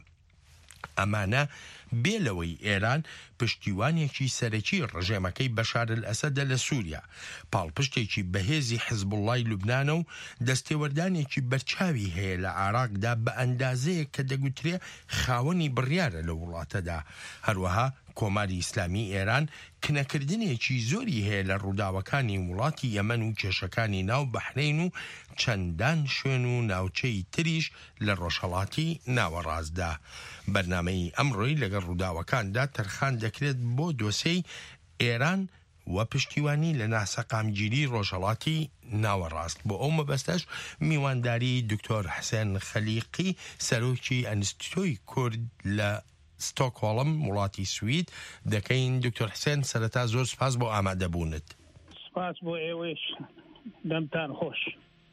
S15: ئەمانە بێلەوەی ئێران پشتیوانێکی سەرەکی ڕژێمەکەی بەشار ئەسەدە لە سووریا، پاڵپشتێکی بەهێزی حیزبوڵڵای لوبنانە و دەستێوەردانێکی بەرچاوی هەیە لە عێراقدا بە ئەندازەیە کە دەگوترێ خاوەنی بڕیارە لە وڵاتەدا. هەروەها کۆماری ئیسلامی ئێران کنەکردنێکی زۆری هەیە لە ڕووداوەکانی وڵاتی یەمەن و کێشەکانی ناو بەحرین و چەندان شوێن و ناوچەی تریش لە ڕۆژهەڵاتی ناوەڕاستدا. بەرنامەی ئەمڕۆی لەگەڵ ڕووداوەکاندا تەرخان دەکرێت بۆ دۆسەی ئێران و پشتیوانی لە ناسەقامگیری ڕۆژهەڵاتی ناوەڕاست. بۆ ئەو مەبەستەش میوانداری دکتۆر حسێن خەلیقی سەرۆکی ئەنستیتۆی کورد لە ستۆکهۆڵم وڵاتی سوید دەکەین. دکتۆر حسێن سەرەتا زۆر سپاس بۆ ئامادەبوونت.
S16: سپاس بۆ ئێوەش، دەمتان خۆش.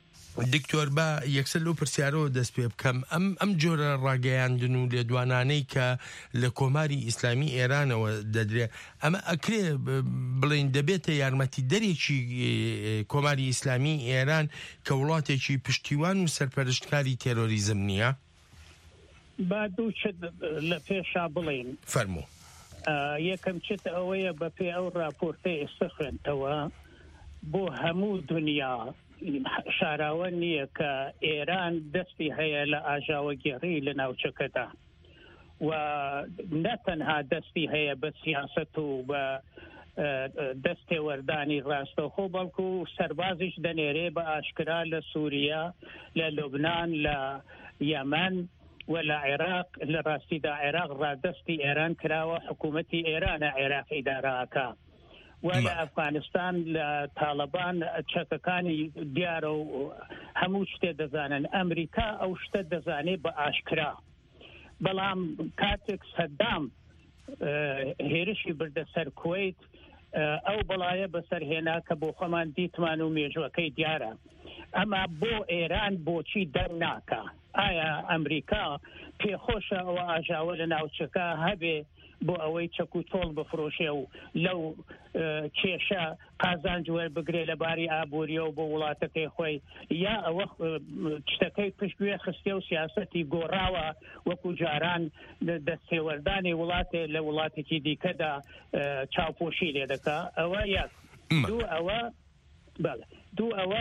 S15: دکتۆر بە یەکسەر لەو پرسیارەوە دەست پێ بکەم، ئەم ئەم جۆرە ڕاگەیاندن و لێدوانانەی کە لە کۆماری ئیسلامی ئێرانەوە دەدرێ، ئەمە ئەکرێ بڵین دەبێتە یارمەتی دەرێکی کۆماری ئیسلامی ئێران کە وڵاتێکی پشتیوان و سەرپەرشتکاری تێرۆریزم نییە؟
S16: با دوو چت لە پێشا بڵێن
S15: فەرموو.
S16: یەکەم چت ئەوەیە بە پێ ئەو راپۆرتەی ئێستا خوێنتەوە بۆ هەموو دنیا شاراوە نییە کە ئێران دەستی هەیە لە ئاژاوەگێڕی لە ناوچەکەدا و نەتەنها دەستی هەیە بە سیاست و بە دەستێوەردانی ڕاستەوخۆ بەڵکو و سەربازیش دەنێرێ بە ئاشکرا لە سووریا لە لوبنان لە یەمەن و لە عێراق لە ڕاستیدا عێراق ڕادەستی ئێران کراوە حکوومەتی ئێرانە عێراق ئیداراکە و لە ئەفغانستان لە تاڵەبان چەکەکانی دیارە و هەموو شتێ دەزانن ئەمریکا ئەو شتە دەزانێت بە ئاشکرا بەڵام کاتێک سەدام هێرشی بردە سەر کوێیت ئەو بەڵایە بەسەرهێنا کە بۆ خۆمان دیتمان و مێژوەکەی دیارە ئەما بۆ ئێران بۆچی دەرناکە ئایا ئەمریکا پێخۆشە ئەوە ئاژاوە لە ناوچەکە هەبێ بۆ ئەوەی چەک و تۆڵ بفرۆشێ و لەو کێشە قازانج وەربگرێ لە باری ئابووریە و بۆ وڵاتەکەی خۆی یا ئەوە شتەکەی پشتگوێ خستێ و سیاسەتی گۆڕاوە وەکو جاران دەستێوەردانی وڵاتێ لە وڵاتێکی دیکەدا چاوپۆشی لێ دەکا ئەوە یەک دوو ئەوە بەڵێ دوو ئەوە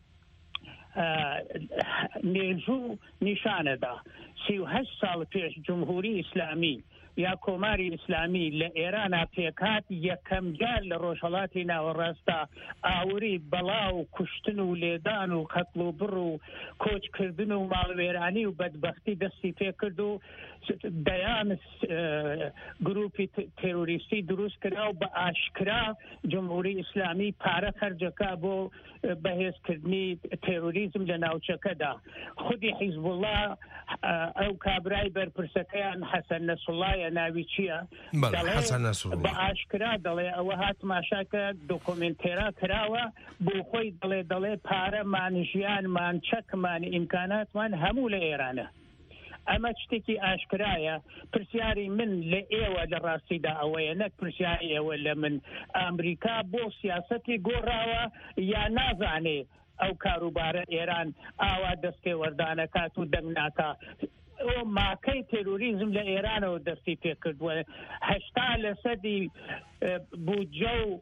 S16: نێژوو نیشانەدا سی و هەشت ساڵ پێش جمهوری ئیسلامی یا کۆماری ئیسلامی لە ئێرانە پێکات یەکەم جار لە ڕۆژهەڵاتی ناوەڕاستە ئاوری بەڵاو و کوشتن و لێدان و قەتڵ و بڕ و کۆچکردن و ماڵوێرانی و بەدبەختی دەستی پێ کرد و دەیان گروپی تێروریستی دروست کرا و بە ئاشکرا جمهوری ئیسلامی پارە خەرجەکە بۆ بەهێزکردنی تێروریزم لە ناوچەکەدا خودی حیزب الله ئەو کابرای بەرپرسەکەیان حەسەن نەسوڵڵایە ناوی چییە بە ئاشکرا دەڵێ ئەوە هات ماشاکە دۆکۆمنتێرا کراوە بۆ خۆی دەڵێ دەڵێ پارەمان ژیانمان چەکمان ئیمکاناتمان هەموو لە ئێرانە ئەمە شتێکی ئاشکرایە پرسیاری من لە ئێوە لە ڕاستیدا ئەوەیە نەک پرسیاری ئێوە لە من ئەمریکا بۆ سیاسەتی گۆڕاوە یا نازانێ ئەو کاروبارە ئێران ئاوا دەستێوەردانەکات و دەنگناکە ئەو ماکەی تێروریزم لە ئێرانەوە دەستی پێ کردووە هەشتا لە سەدی بودجە و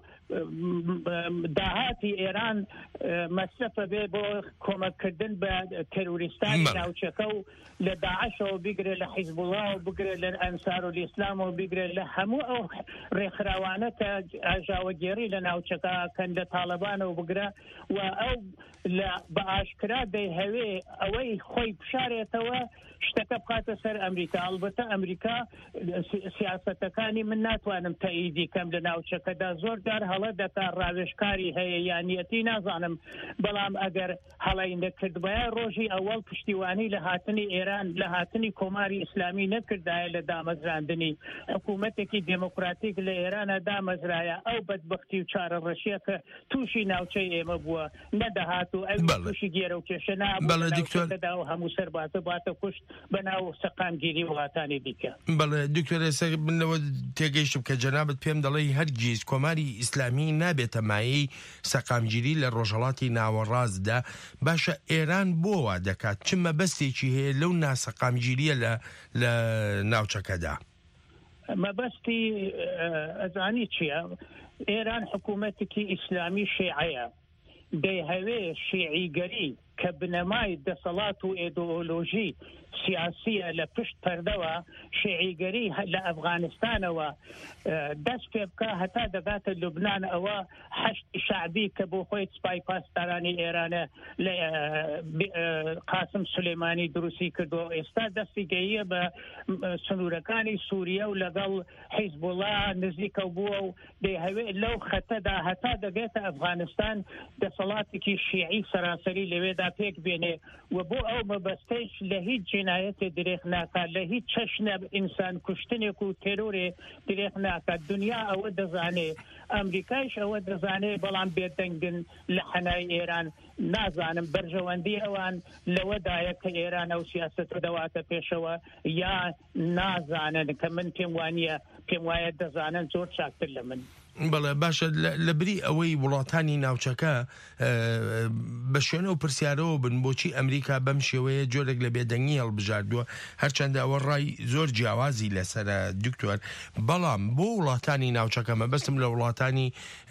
S16: داهاتی ئێران مەسرفە بێ بۆ کۆمەکردن بە تێروریستانی ناوچەکە و لە داعشەوە بگرێت لە حیزب الله و بگرێت لە ئەنسار الئیسلامەوە بگرێت لە هەموو ئەو ڕێکخراوانە کە ئاژاوەگێڕی لە ناوچەکە کەن لە تاڵەبانەوە بگرە و ئەو بە ئاشکرا دەیهەوێ ئەوەی خۆی بشارێتەوە شتەکە بخاتە سەر ئەمریکا ئەلبەتە ئەمریکا سیاسەتەکانی من ناتوانم تەئیدی کەم لە ناوچەکەدا زۆر جار هەڵە دەکا ڕاوێژکاری هەیە یانیەتی نازانم بەڵام ئەگەر هەڵی نەکردبایە ڕۆژی ئەوەڵ پشتیوانی لە هاتنی ئێران لە هاتنی کۆماری ئیسلامی نەکردایە لە دامەزراندنی حکوومەتێکی دموکراتیک لە ئێرانە دامەزرایە ئەو بەدبەختی و چارەڕەشیە کە تووشی ناوچەی ئێمە بووە نەدەهات و ئەو تووشی گێرە و کێشە نابوودا و هەموو سەرباتە باتە کوشت بەناو سەقامگیری وڵاتانی دیکە.
S15: بەڵێ دکتۆر ئێستا بنەوە تێگەیشتم کە جەنابەت پێم دەڵێ هەرگیز کۆماری ئیسلامی نابێتە مایەی سەقامگیری لە ڕۆژهەڵاتی ناوەڕاستدا باشە ئێران بۆ وا دەکات چ مەبەستێکی هەیە لەو ناسەقامگیریە لە ناوچەکەدا؟
S16: مەبەستی ئەزانی چییە؟ ئێران حکوومەتێکی ئیسلامی شیعەیە دەیهەوێ شیعیگەری کە بنەمای دەسەڵات و ئێدۆلۆژی سیاسیە لە پشت پەردەوە شیعیگەری لە ئەفغانستانەوە دەست پێ بکە هەتا دەگاتە لوبنان ئەوە حەشتی شعبی کە بۆ خۆی سپای پاسدارانی ئێرانە لە قاسم سولێمانی دروستی کردووە ئێستا دەستی گەیە بە سنوورەکانی سووریا و لەگەڵ حیزب الله نزیکە بووە و دەیهەوێت لەو خەتەدا هەتا دەگێتە ئەفغانستان دەسەڵاتێکی شیعی سەراسەری لەوێدا پێک بێنێ و بۆ ئەو مەبەستەیش لە هیچ جنایەتێ درێغ ناکات لە هیچ چەشنە ئینسان کوشتنێک و تێرۆرێ درێغ ناکات دنیا ئەوە دەزانێ ئەمریکایش ئەوە دەزانێ بەڵام بێدەنگن لە حەنای ئێران نازانم بەرژەوەندی ئەوان لەوەدایە کە ئێران ئەو سیاسەتە دەواتە پێشەوە یا نازانن کە من پێم وانییە پێم وایە دەزانن زۆر چاکتر لە من.
S15: بەڵێ باشە لە بری ئەوەی وڵاتانی ناوچەکە بە شوێنە و پرسیارەوە بن بۆچی ئەمریکا بەم شێوەیە جۆرێک لە بێدەنگی هەڵبژاردووە هەرچەندە ئەوە ڕای زۆر جیاوازی لەسرە دکتۆر بەڵام بۆ وڵاتانی ناوچەکە مەبەستم لە وڵاتانی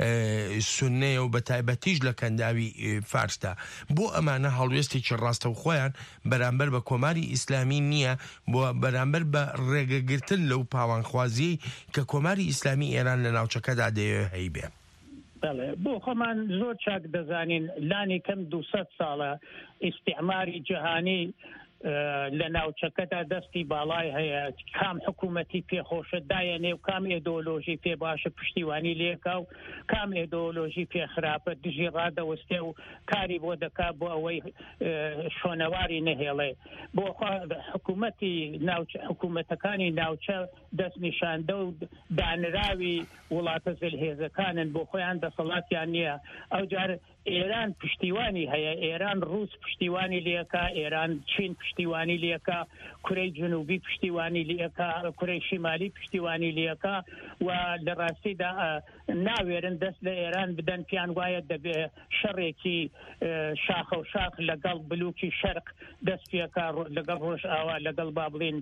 S15: سونەیە و بە تایبەتیش لە کەنداوی فارسدا بۆ ئەمانە هەڵوێستێکی ڕاستە و خۆیان بەرامبەر بە کۆماری ئیسلامی نییە بۆ بەرامبەر بە ڕێگەگرتن لەو پاوانخوازیەی کە کۆماری ئیسلامی ئێران لە ناوچەکەدا دەیەوێ هەیبێ.
S16: بۆ خۆمان زۆر چاک دەزانین لانی کەم دووسەد ساڵە ئیستیعماری جیهانی لە ناوچەکەدا دەستی باڵای هەیە کام حکوومەتی پێخۆشە دایەنێ و کام ئێدۆلۆژی پێ باشە پشتیوانی لێکا و کام ئێدۆلۆژی پێ خراپە دژی ڕادەوەستێ و کاری بۆ دەکا بۆ ئەوەی شۆنەواری نەهێڵێ بۆ حکوومەتی حکوومەتەکانی ناوچە دەستنیشاندە و دانراوی وڵاتە زلهێزەکانن بۆ خۆیان دەسەڵاتیان نییە ئەو جار ئێران پشتیوانی هەیە ئێران ڕووس پشتیوانی لێکا ئێران چین پشتیوانی لێکا کورەی جنوبی پشتیوانی لێکا کورەی شیمالی پشتیوانی لێکا و لە ڕاستیدا ناوێرن دەست لە ئێران بدەن پیان وایە دەبێ شەڕێکی شاخە و شاخ لەگەڵ بلوکی شەرق دەست پێکا لەگەڵ ڕۆژ ئاوا لەگەڵ با بڵین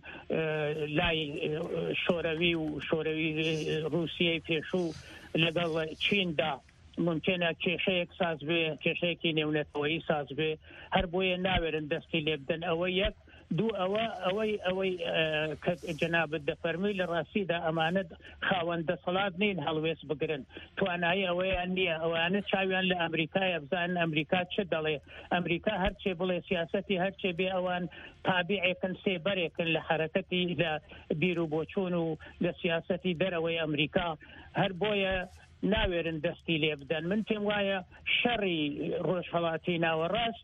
S16: لای شۆرەوی و شۆرەوی رووسیەی پێشوو لەگەڵ چیندا ممکنە کێشەیەک ساز بێ کێشەیەکی نێونەتەوەیی ساز بێ هەر بۆیە ناوێرن دەستی لێ بدەن ئەوە یەک دوو ئەوە ئەوەی ئەوەی کە جەنابەت دەفەرمی لە ڕاستیدا ئەمانە خاوەن دەسەڵات نین هەڵوێست بگرن توانایی ئەوەیان نییە ئەوانە چاویان لە ئەمریکایە بزانن ئەمریکا چ دەڵێ ئەمریکا هەرچێ بڵێ سیاسەتی هەرچێ بێ ئەوان تابعێکن سێبەرێکن لە حرەکەتی لە بیر و بۆچوون و لە سیاسەتی دەرەوەی ئەمریکا هەر بۆیە ناوێرن دەستی لێ بدەن من پێم وایە شەڕی ڕۆژهەڵاتی ناوەڕاست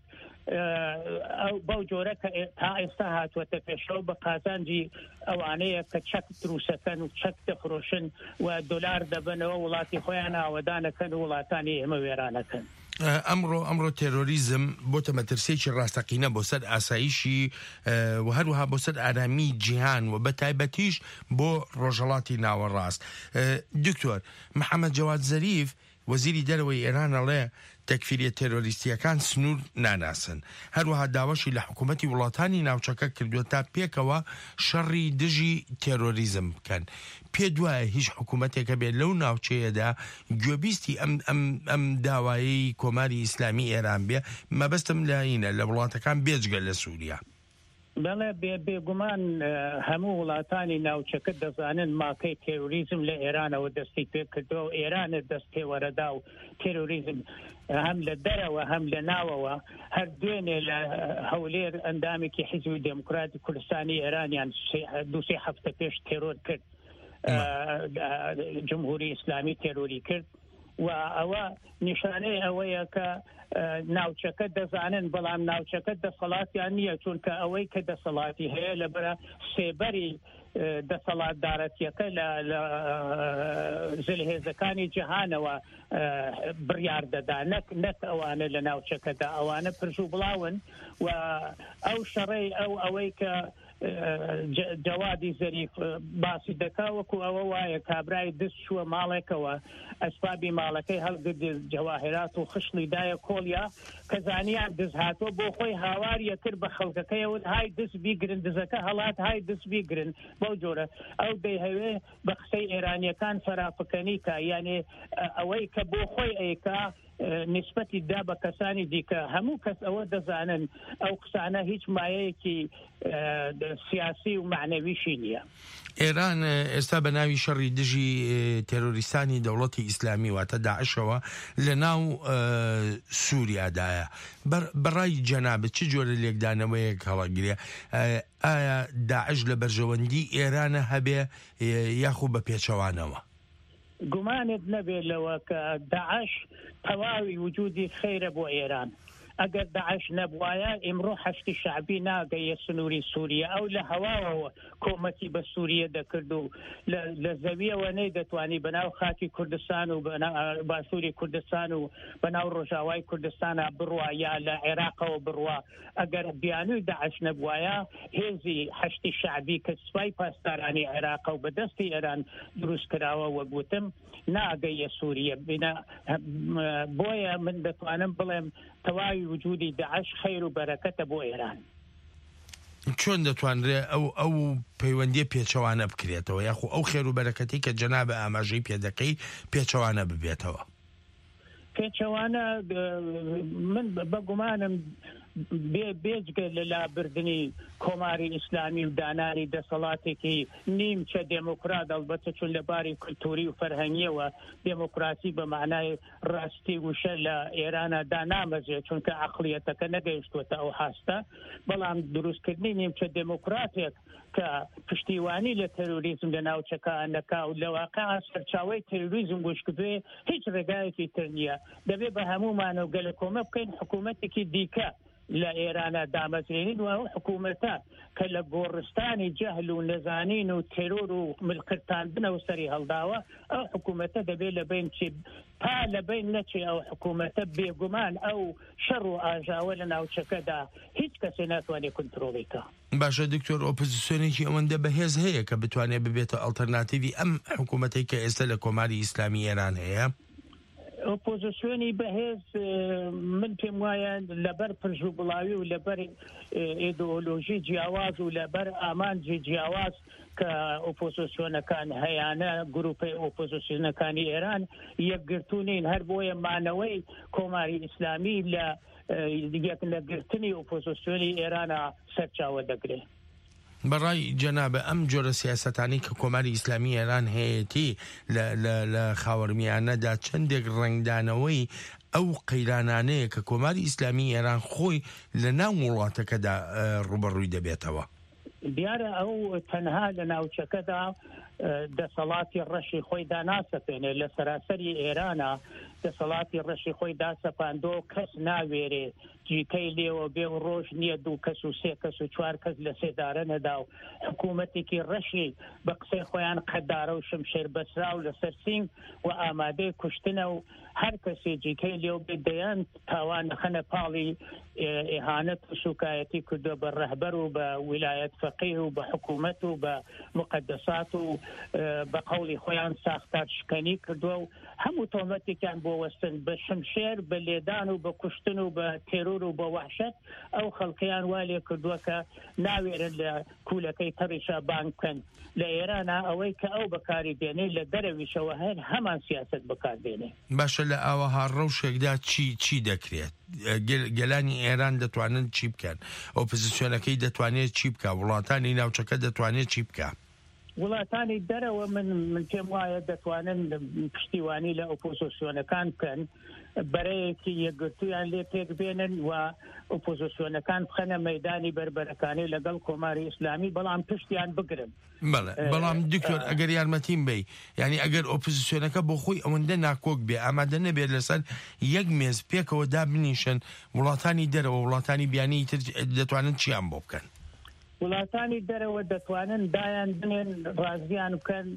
S16: بەو جۆرە کە تا ئێستا هاتووەتە پێشەوە بە قازانجی ئەوانەیە کە چەک دروستەکەن و چەک دەفرۆشن و دۆلار دەبنەوە وڵاتی خۆیان ئاوەدانەکەن و وڵاتانی ئێمە وێرانەکەن.
S15: ئەمڕۆ ئەمڕۆ تێرۆریزم بۆتە مەترسێکی ڕاستەقینە بۆ سەر ئاسایشی و هەروەها بۆ سەر ئارامی جیهان و بە تایبەتیش بۆ ڕۆژهەڵاتی ناوەڕاست. دکتۆر محەممەد جەواد زەریف وەزیری دەرەوەی ئێران ئەڵێ تەکفیریە تێرۆریستیەکان سنوور ناناسن هەروەها داوەشی لە حکوومەتی وڵاتانی ناوچەکە کردووە تا پێکەوە شەڕی دژی تێرۆریزم بکەن پێ دوایە هیچ حکوومەتێکە بێت لەو ناوچەیەدا گوێبیستی ئەم ئەم ئەم داوایی کۆماری ئیسلامی ئێران بێ مەبەستم لایینە لە وڵاتەکان بێجگە لە سووریا.
S16: بەڵێ بێگومان هەموو وڵاتانی ناوچەکە دەزانن ماکەی تێروریزم لە ئێرانەوە دەستی پێ کردەوە و ئێرانە دەست پێوەرەدا و تێروریزم هەم لە دەرەوە هەم لە ناوەوە هەر دوێنێ لە هەولێر ئەندامێکی حیزبی دموکراتی کوردستانی ئێرانیان دووسێ هەفتە پێش تێرۆر کرد جمهوری ئیسلامی تێرۆری کرد و ئەوە نیشانەی ئەوەیە کە ناوچەکە دەزانن بەڵام ناوچەکە دەسەڵاتیان نییە چونکە ئەوەی کە دەسەڵاتی هەیە لەبەرە سێبەری دەسەڵاتدارەتیەکە لە زلهێزەکانی جیهانەوە بڕیار دەدا نەک نەک ئەوانە لە ناوچەکەدا ئەوانە پرژ و بڵاون و ئەو شەڕەی ئەو ئەوەی کە جەوادی زەریف باسی دەکا وەکو ئەوە وایە کابرای دست چووە ماڵێکەوە ئەسبابی ماڵەکەی هەڵگرت جەواهرات و خشلی دایە کۆڵیا کە زانیان دز هاتۆ بۆ خۆی هاواریە کرد بە خەڵکەکەیەوە های دست بیگرن دزەکە هەڵات های دست بیگرن بەو جۆرە ئەو دەیهەوێ بە قسەی ئێرانیەکان فەرافەکەنی کە یانێ ئەوەی کە بۆ خۆی ئەیکا نسبەتی دا بە کەسانی دیکە هەموو کەس ئەوە دەزانن ئەو قسانە هیچ مایەیەکی سیاسی و معنەویشی نییە.
S15: ئێران ئێستا بە ناوی شەڕی دژی تێرۆریستانی دەوڵەتی ئیسلامی واتە داعشەوە لە ناو سووریادایە بەڕای جەنابەت چ جۆرە لێکدانەوەیەک هەڵەگرێ ئایا داعش لە بەرژەوەندی ئێرانە هەبێ یاخوو بە پێچەوانەوە؟
S16: گومانت نەبێت لەوە کە داعش تەواوی وجودی خەیرە بۆ ئێران ئەگەر داعش نەبوایە ئێمڕۆ حەشتی شعبی ناگەیە سنووری سووریا ئەو لە هەواوەوە کۆمەکی بە سووریە دەکرد و لە زەویەوە نەی دەتوانی بەناو خاکی کوردستان و باشووری کوردستان و بەناو ڕۆژاوای کوردستانە بڕوا یا لە عێراقەوە بڕوا ئەگەر بیانووی داعش نەبوایە هێزی حەشتی شعبی کە سوپای پاسدارانی عێراق و بەدەستی ئێران دروست کراوە وەگوتم ناگەیە سووریە بینە بۆیە من دەتوانم بڵێم تەواوی وجودی داعش خەیر و بەرەکەتە بۆ ئێران.
S15: چۆن دەتوانرێت ئەو ئەو پەیوەندی پێچەوانە بکرێتەوە یاخو ئەو خێر و بەرەکەتی کە جەنابە ئاماژەی پێدەکەی پێچەوانە ببێتەوە؟
S16: پێچەوانە من بەگومانم بێجگە لە لابردنی کۆماری ئیسلامی و دانانی دەسەڵاتێکی نیمچە دێموکرات ئەلبەتە چون لەباری کولتوری و فەرهەنگیەوە دێموکراسی بە معنای ڕاستی وشە لە ئێرانە دانامەزێت چونکە عەقڵیەتەکە نەگەیشتوەتە ئەو هاستە، بەڵام دروستکردنی نیمچە دێموکراتێک کە پشتیوانی لە تەروریزم لە ناوچەکە نەکا و لە واقع سەرچاوەی تەروریزم گوشکبێ هیچ ڕێگایەکی تر نییە. دەبێت بە هەمومانە و گەلە کۆمە بکەین حکوومەتێکی دیکە لە ئێرانە دامەزرێنین و ئەو حکوومەتە کە لە گۆڕستانی جەهل و نەزانین و تێرۆر و ملکرداندنەوە سەری هەڵداوە ئەو حکوومەتە دەبێت لە بین چی تا لە بین نەچێ ئەو حکوومەتە بێگومان ئەو شەڕ و ئاژاوە لە ناوچەکەدا هیچ کەسێ ناتوانێت کنترۆڵیکە.
S15: باشە دکتۆر، ئۆپۆزیسیۆنێکی ئەوەندە بەهێز هەیە کە بتوانێت ببێتە ئەڵتەرناتیڤی ئەم حکوومەتەی کە ئێستا لە کۆماری ئیسلامی ئێران هەیە؟
S16: ئۆپۆزیسیۆنی بەهێز من پێم وایە لەبەر پرژ و بڵاوی و لەبەر ئیدئۆلۆژی جیاواز و لەبەر ئامانجی جیاواز کە ئۆپۆزیسیۆنەکان هەیانە گروپی ئۆپۆزیسیۆنەکانی ئێران یەکگرتوونین، هەر بۆیە مانەوەی کۆماری ئیسلامی لە یەکلەگرتنی ئۆپۆزیسیۆنی ئێرانە سەرچاوە دەگرێت.
S15: بەڕای جەنابە ئەم جۆرە سیاسەتانی کە کۆماری ئیسلامی ئێران هەیەتی لە خاوەرمیانەدا چەندێک ڕنگدانەوەی ئەو قەیرانانەیە کە کۆماری ئیسلامی ئێران خۆی لە ناو وڵاتەکەدا ڕوبەڕووی دەبێتەوە.
S16: دیارە ئەو تەنها لە ناوچەکەدا دەسەڵاتی ڕەشی خۆی داناسەپێنێ لە سەراسەری ئێرانە دەسەڵاتی ڕەشی خۆی داسەپاندۆ کەس ناوێرێ جیکەی لێوە بێ و ڕۆژ نییە دوو کەس و سێ کەس و چوار کەس لە سێدارە نەدا و حکوومەتێکی ڕەشی بە قسەی خۆیان قەدارە و شمشێر بەسرا و لەسەر سینگ و ئامادەی کوشتنە و هەر کەسێ جیکەی لێو بێ دەیان تاوان نەخەنە پاڵی ئیهانەت و سوکایەتی کردووە بە ڕەهبەر و بە ویلایەت فەقیه و بە حکوومەت و بە مقدسات و بە قەوڵی خۆیان ساختار شکەنی کردووە و هەموو تۆمەتێکیان بۆ وەستن بە شمشێر بە لێدان و بە کوشتن و بە تێرۆر و بە وەحشەت ئەو خەڵکیان وا لێ کردووە کە ناوێرن لە کوولەکەی تەڕیشە بانگ بکەن. لە ئێرانە ئەوەی کە ئەو بەکاری دێنێ لە دەرەویشەوە هەر هەمان سیاست بەکاردێنێ.
S15: باشە لە ئاوەها ڕەوشێکدا چی چی دەکرێت؟ گەلانی ئێران دەتوانن چی بکەن؟ ئۆپۆزیسیۆنەکەی دەتوانێت چی بکە؟ وڵاتانی ناوچەکە دەتوانێت چی بکە؟
S16: وڵاتانی دەرەوە من من پێم وایە دەتوانن پشتیوانی لە ئۆپۆزیسیۆنەکان بکەن، بەرەیەکی یەکگرتویان لێ پێک بێنن و ئۆپۆزیسیۆنەکان بخەنە مەیدانی بەربەرەکانی لەگەڵ کۆماری ئیسلامی، بەڵام پشتیان بگرن.
S15: بەڵێ، بەڵام دکتۆر ئەگەر یارمەتیم بی، یعنی ئەگەر ئۆپۆزیسیۆنەکە بۆ خۆی ئەوەندە ناکۆک بێ ئامادە نەبێت لەسەر یەک مێز پێکەوە دابنیشن، وڵاتانی دەرەوە وڵاتانی بیانی تر دەتوانن چیان بۆ بکەن؟
S16: وڵاتانی دەرەوە دەتوانن دایان بنێن، ڕازیان بکەن،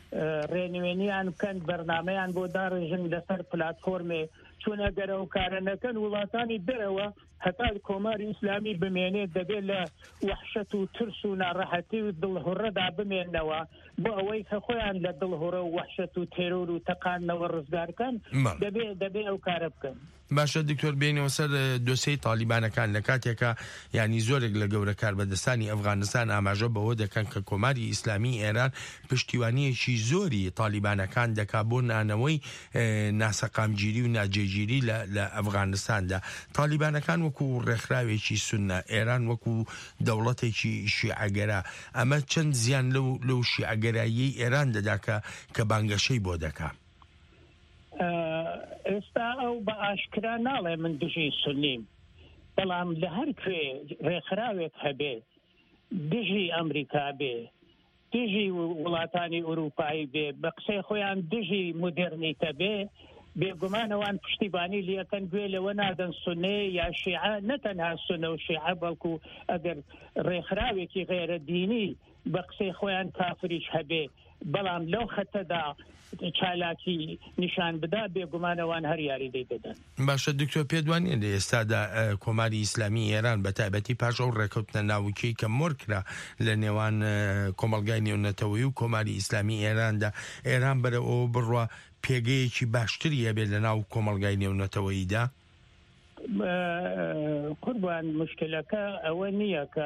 S16: ڕێنوێنیان بکەن، بەرنامەیان بۆ داڕێژن لەسەر پلاتفۆرمێ، چون ئەگەر ئەو کارە نەکەن وڵاتانی دەرەوە هەتا کۆماری ئیسلامی بمێنێت دەبێت لە وەحشەت و ترس و ناڕەحەتی و دڵهوڕەدا بمێننەوە بۆ ئەوەی کە خۆیان لە دڵهوڕە و وەحشەت و تێرۆر و تەقانەوە ڕزگارکەن دەبێت دەبێت ئەو کارە بکەن.
S15: باشە دکتۆر، بینەوە سەر دۆسەی تالیبانەکان لە کاتێکە ینی زۆرێک لە گەورە کاربەدەستانی ئەفغانستان ئاماژە بەوە دەکەن کە کۆماری ئیسلامی ئێران پشتیوانیەکی زۆری تالیبانەکان دەکا بۆ نانەوەی ناسەقامگیری و ناجێگیری لە ئەفغانستاندا. تالیبانەکان وەکو ڕێکخراوێکی سونە، ئێران وەکو دەوڵەتێکی شیعەگەرا، ئەمە چەند زیان لەو شیعەگەرایی ئێران دەدا کە بانگەشەی بۆ دەکا؟
S16: ئێستا ئەو بە ئاشکرا ناڵێ من دژی سنیم، بەڵام لە هەر کوێ ڕێکخراوێک هەبێ، دژی ئەمریکا بێ، دژی وڵاتانی ئوروپایی بێ، بە قسەی خۆیان دژی مدرنیتە بێ، بێگومانەوان پشتیبانی لەکەن گوێ لەوە نادەن سونێ یا شیعە نەتەنها سونە و شیعە بەڵکو ئەگەر ڕێکخراوێکی غێرە دینی بە قسەی خۆیان کافریش هەبێ بەڵام لەو خەتەدا چالاکی نیشان بدا بێگومانەوان هەر یاریدەی دەدەن.
S15: باشە دکتۆر پێدوانێن لە ئێستادا کۆماری ئیسلامی ئێران بە تایبەتی پاش ئەو ڕێکەوتنە ناوچەی کە مۆرکرا لە نێوان کۆمەلگای نێونەتەوەی و کۆماری ئیسلامی ئێراندا ئێران بەرەوە بڕوە پێگەیەکی باشتری هەبێت لە ناو کۆمەلگای نێونەتەوەییدا؟
S16: قوربان مشکلەکە ئەوە نییە کە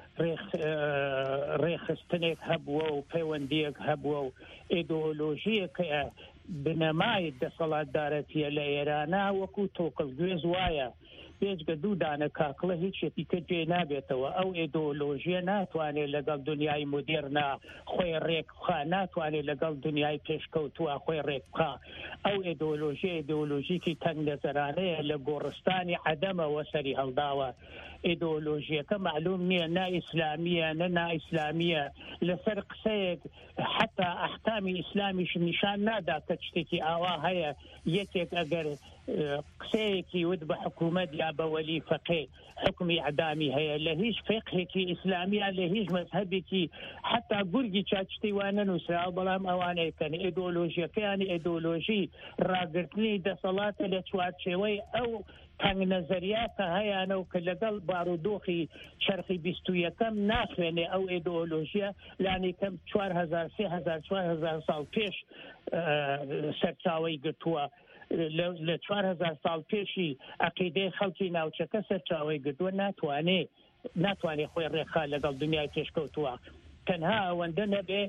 S16: ڕێخستنێک هەبووە و پەیوەندیەک هەبووە و ئیدۆلۆژیەکە بنەمای دەسەڵاتدارەتیە لە ئێرانە وەکو تۆکڵ گوێز وایە پێچگە دوو دانە کاکڵە هیچێکی کە جێ نابێتەوە. ئەو ئیدۆلۆژیە ناتوانێت لەگەڵ دنیای مدێرنا خۆی ڕێک بخا، ناتوانێت لەگەڵ دنیای پێشکەوتووە خۆی ڕێک بخا. ئەو ئیدۆلۆژیە ئیدۆلۆژیکی تەنگ نەزەرانەیە لە گۆڕستانی عەدەمەوە سەری هەڵداوە. ئیدۆلۆژیەکە معلوم نییە نا ئیسلامیە نە نا ئیسلامیە لەسەر قسەیەک حتا ئەحکامی ئیسلامیش نیشان نادا کە شتێکی ئاوا هەیە. یەکێک ئەگەر قسەیەکی ود بە حکوومەت یا بە وەلی فەقێ حکمی ئەعدامی هەیە لە هیچ فقهێکی ئیسلامیە لە هیچ مەذهبێکی حتا گورگی چاچتی وانە نووسراوە بەڵام ئەوانەیەکەن ئیدۆلۆژیەکەیان ئیدۆلۆژی ڕاگررتنی دەسەڵاتە لە چوارچێوەی ئەو تەنگ نەزەریاتە هەیەە و کە لەگەڵ بارودۆخی چرخی بیست و یەکەم ناخوێنێ ئەو ئیدۆلۆژیە لانی کەم چوار هەزار سێ هەزار چوار هەزار ساڵ پێش سەرچاوەی گرتووە. لە چوار هەزار ساڵ پێشی عەقیدەی خەڵکی ناوچەکە سەرچاوەی گرتووە ناتوانێ ناتوانێ خۆی ڕێخا لەگەڵ دنیای پێشکەوتووە. تەنها ئەوەندە نەبێ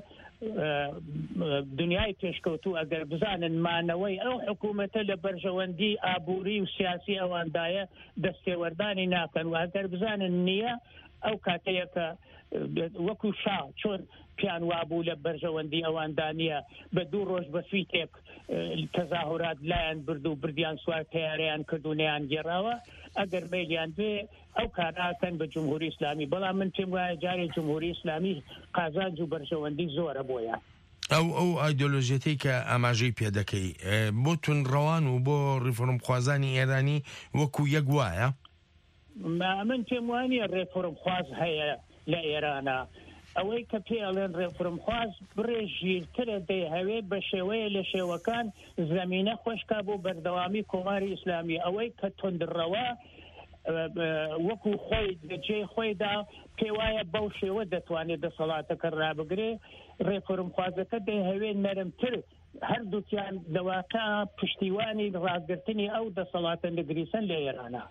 S16: دنیای پێشکەوتوو ئەگەر بزانن مانەوەی ئەو حکوومەتە لە بەرژەوەندی ئابووری و سیاسی ئەوەندایە دەستێوەردانی ناکەن و ئەگەر بزانن نییە ئەو کاتەیەکە وەکو شا چۆن پیان وابوو لە بەرژەوەندی ئەواندانیە بە دوو ڕۆژ بە فیتێک تەزاهورات لایەن برد و بردیان سوار تیارەیان کردوونیان گێڕاوە ئەگەر مەیلیان بێ ئەو کاراکەن بە جمهوری ئیسلامی. بەڵام من پێم وایە جارێ جمهوری ئیسلامی قازانج و بەرژەوەندی زۆرە بۆیان.
S15: ئەو ئەو ئایدۆلۆژیەتی کە ئاماژەی پێ دەکەی بۆ تونڕەوان و بۆ ڕیفۆرمخوازانی ئێرانی وەکو یەک وایە؟
S16: من پێم وانیە ڕێفۆرمخواز هەیە لە ئێرانە. ئەوەی کە پێڵێن ڕێفۆرمخواز بڕێژگیرترە دەیهەوێت بە شێوەیە لە شێوەکان زەمینە خۆشکا بۆ بەردەوامی کۆماری ئیسلامی. ئەوەی کە تۆندڕەوە وەکو خۆی لەجێ خۆیدا پێ وایە بەو شێوە دەتوانێت دەسەڵاتەکە ڕابگرێ. ڕێفۆرمخوازەکە دەیهەوێت نەرمتر هەردووکیان لەواقع پشتیوانی ڕاگررتنی ئەو دەسەڵاتە نگریسن لە ئێرانە.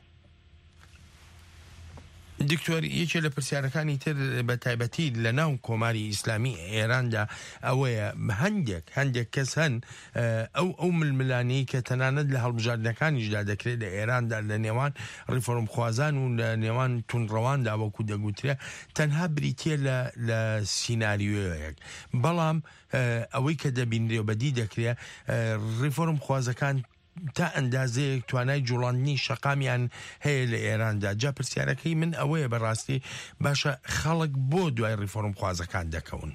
S15: دکتۆر یەکێ لە پرسیارەکانی تر بە تایبەتی لە ناو کۆماری ئیسلامی ئێراندا ئەوەیە هەندێک هەندێک کەس هەن ئەو ئەو ململانەی کە تەنانەت لە هەڵبژاردنەکانیشدا دەکرێت لە ئێراندا لە نێوان ڕیفۆرمخوازان و لە نێوان تونڕەواندا وەکو دەگوترێ تەنها بریتیە لە سیناریۆیەک. بەڵام ئەوەی کە دەبینرێ و بەدی دەکرێت ڕیفۆرمخوازەکان تا ئەندازەیەک توانای جوڵاندنی شەقامیان هەیە لە ئێراندا. جا پرسیارەکەی من ئەوەیە بەڕاستی باشە خەڵک بۆ دوای ڕیفۆرمخوازەکان دەکەون؟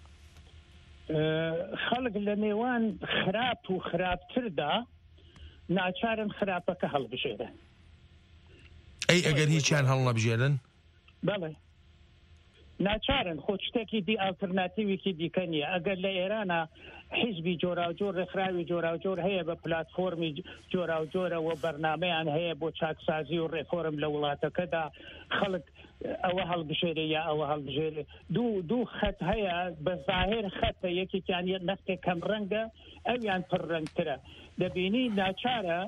S16: خەڵک لە نێوان خراپ و خراپتردا ناچارن خراپەکە هەڵبژێرن.
S15: ئەی ئەگەر هیچیان هەڵ نەبژێرن؟
S16: بەڵێ ناچارن خۆ شتێکی دی ئالتەرناتیوێکی دیکە نییە. ئەگەر لە ئێرانە حیزبی جۆراوجۆر ڕێکخراوی جۆراوجۆر هەیە بە پلاتفۆرمی جۆراوجۆرەوە بەرنامەیان هەیە بۆ چاکسازی و ڕێفۆرم لە وڵاتەکەدا خەڵک ئەوە هەڵبژێرێ یا ئەوە هەڵبژێرێ. دوو دوو خەت هەیە بە ظاهر خەتە یەکێکیان نەختێک کەم ڕەنگە ئەویان پڕ ڕەنگترە. دەبینی ناچارە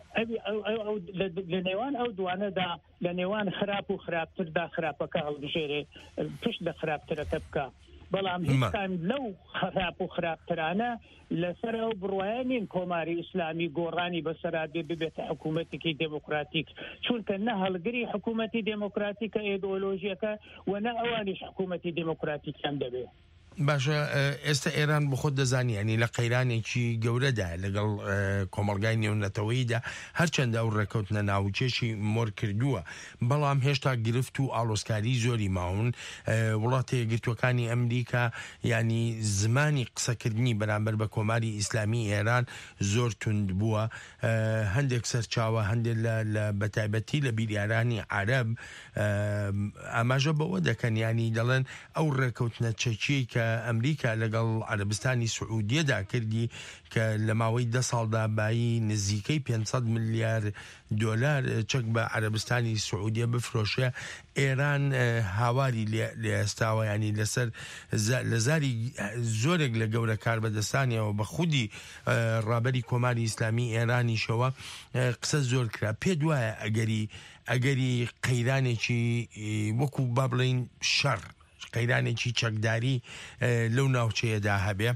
S16: لە نێوان ئەو دوانەدا لە نێوان خراپ و خراپتردا خراپەکە هەڵبژێرێ پشت لە خراپترەکە بکە. بەڵام هیچکان لەو خراپ و خراپترانە لەسەر ئەو بڕواایە کۆماری ئیسلامی گۆڕانی بەسەرادێ ببێتە حکوومەتێکی دموکراتیک چونکە نە هەڵگری حکوومەتی دموکراتیکە ئیدۆلۆژیەکە و نە ئەوانیش حکوومەتی دموکراتیکیان دەبێت.
S15: باشە ئێستا ئێران بە خۆت دەزانی ینی لە قەیرانێکی گەورەدا لەگەڵ کۆمەڵگای نێونەتەوەییدا هەرچەندە ئەو ڕێکەوتنە ناوچێشی مۆر کردووە، بەڵام هێشتا گرفت و ئاڵۆسکاری زۆری ماون. وڵاتی یەکگرتووەکانی ئەمریکا ینی زمانی قسەکردنی بەرامبەر بە کۆماری ئیسلامی ئێران زۆر تند بووە. هەندێک سەرچاوە هەندێک لە بەتایبەتی لە بیریارانی عەرەب ئاماژە بەوە دەکەن، ینی دەڵێن ئەو ڕێکەوتنە چەکیی کە ئەمریکا لەگەڵ عەرەبستانی سعودیەدا کردی کە لە ماوەی دە ساڵدا بایی نزیکەی پێنج ملیار دۆلار چەک بە عەرەبستانی سعودیە بفرۆشە، ئێران هاواری لێ ئێستاوە، ینی لەسەر لە زاری زۆرێک لە گەورە کاربەدەستانیەوە بە خودی ڕابەری کۆماری ئیسلامی ئێرانیشەوە قسە زۆر کرا. پێ دوایە ئەگەری ئەگەری قەیرانێکی وەکو با بڵین شەڕ، قەیرانێکی چەکداری لەو ناوچەیەدا هەبێ؟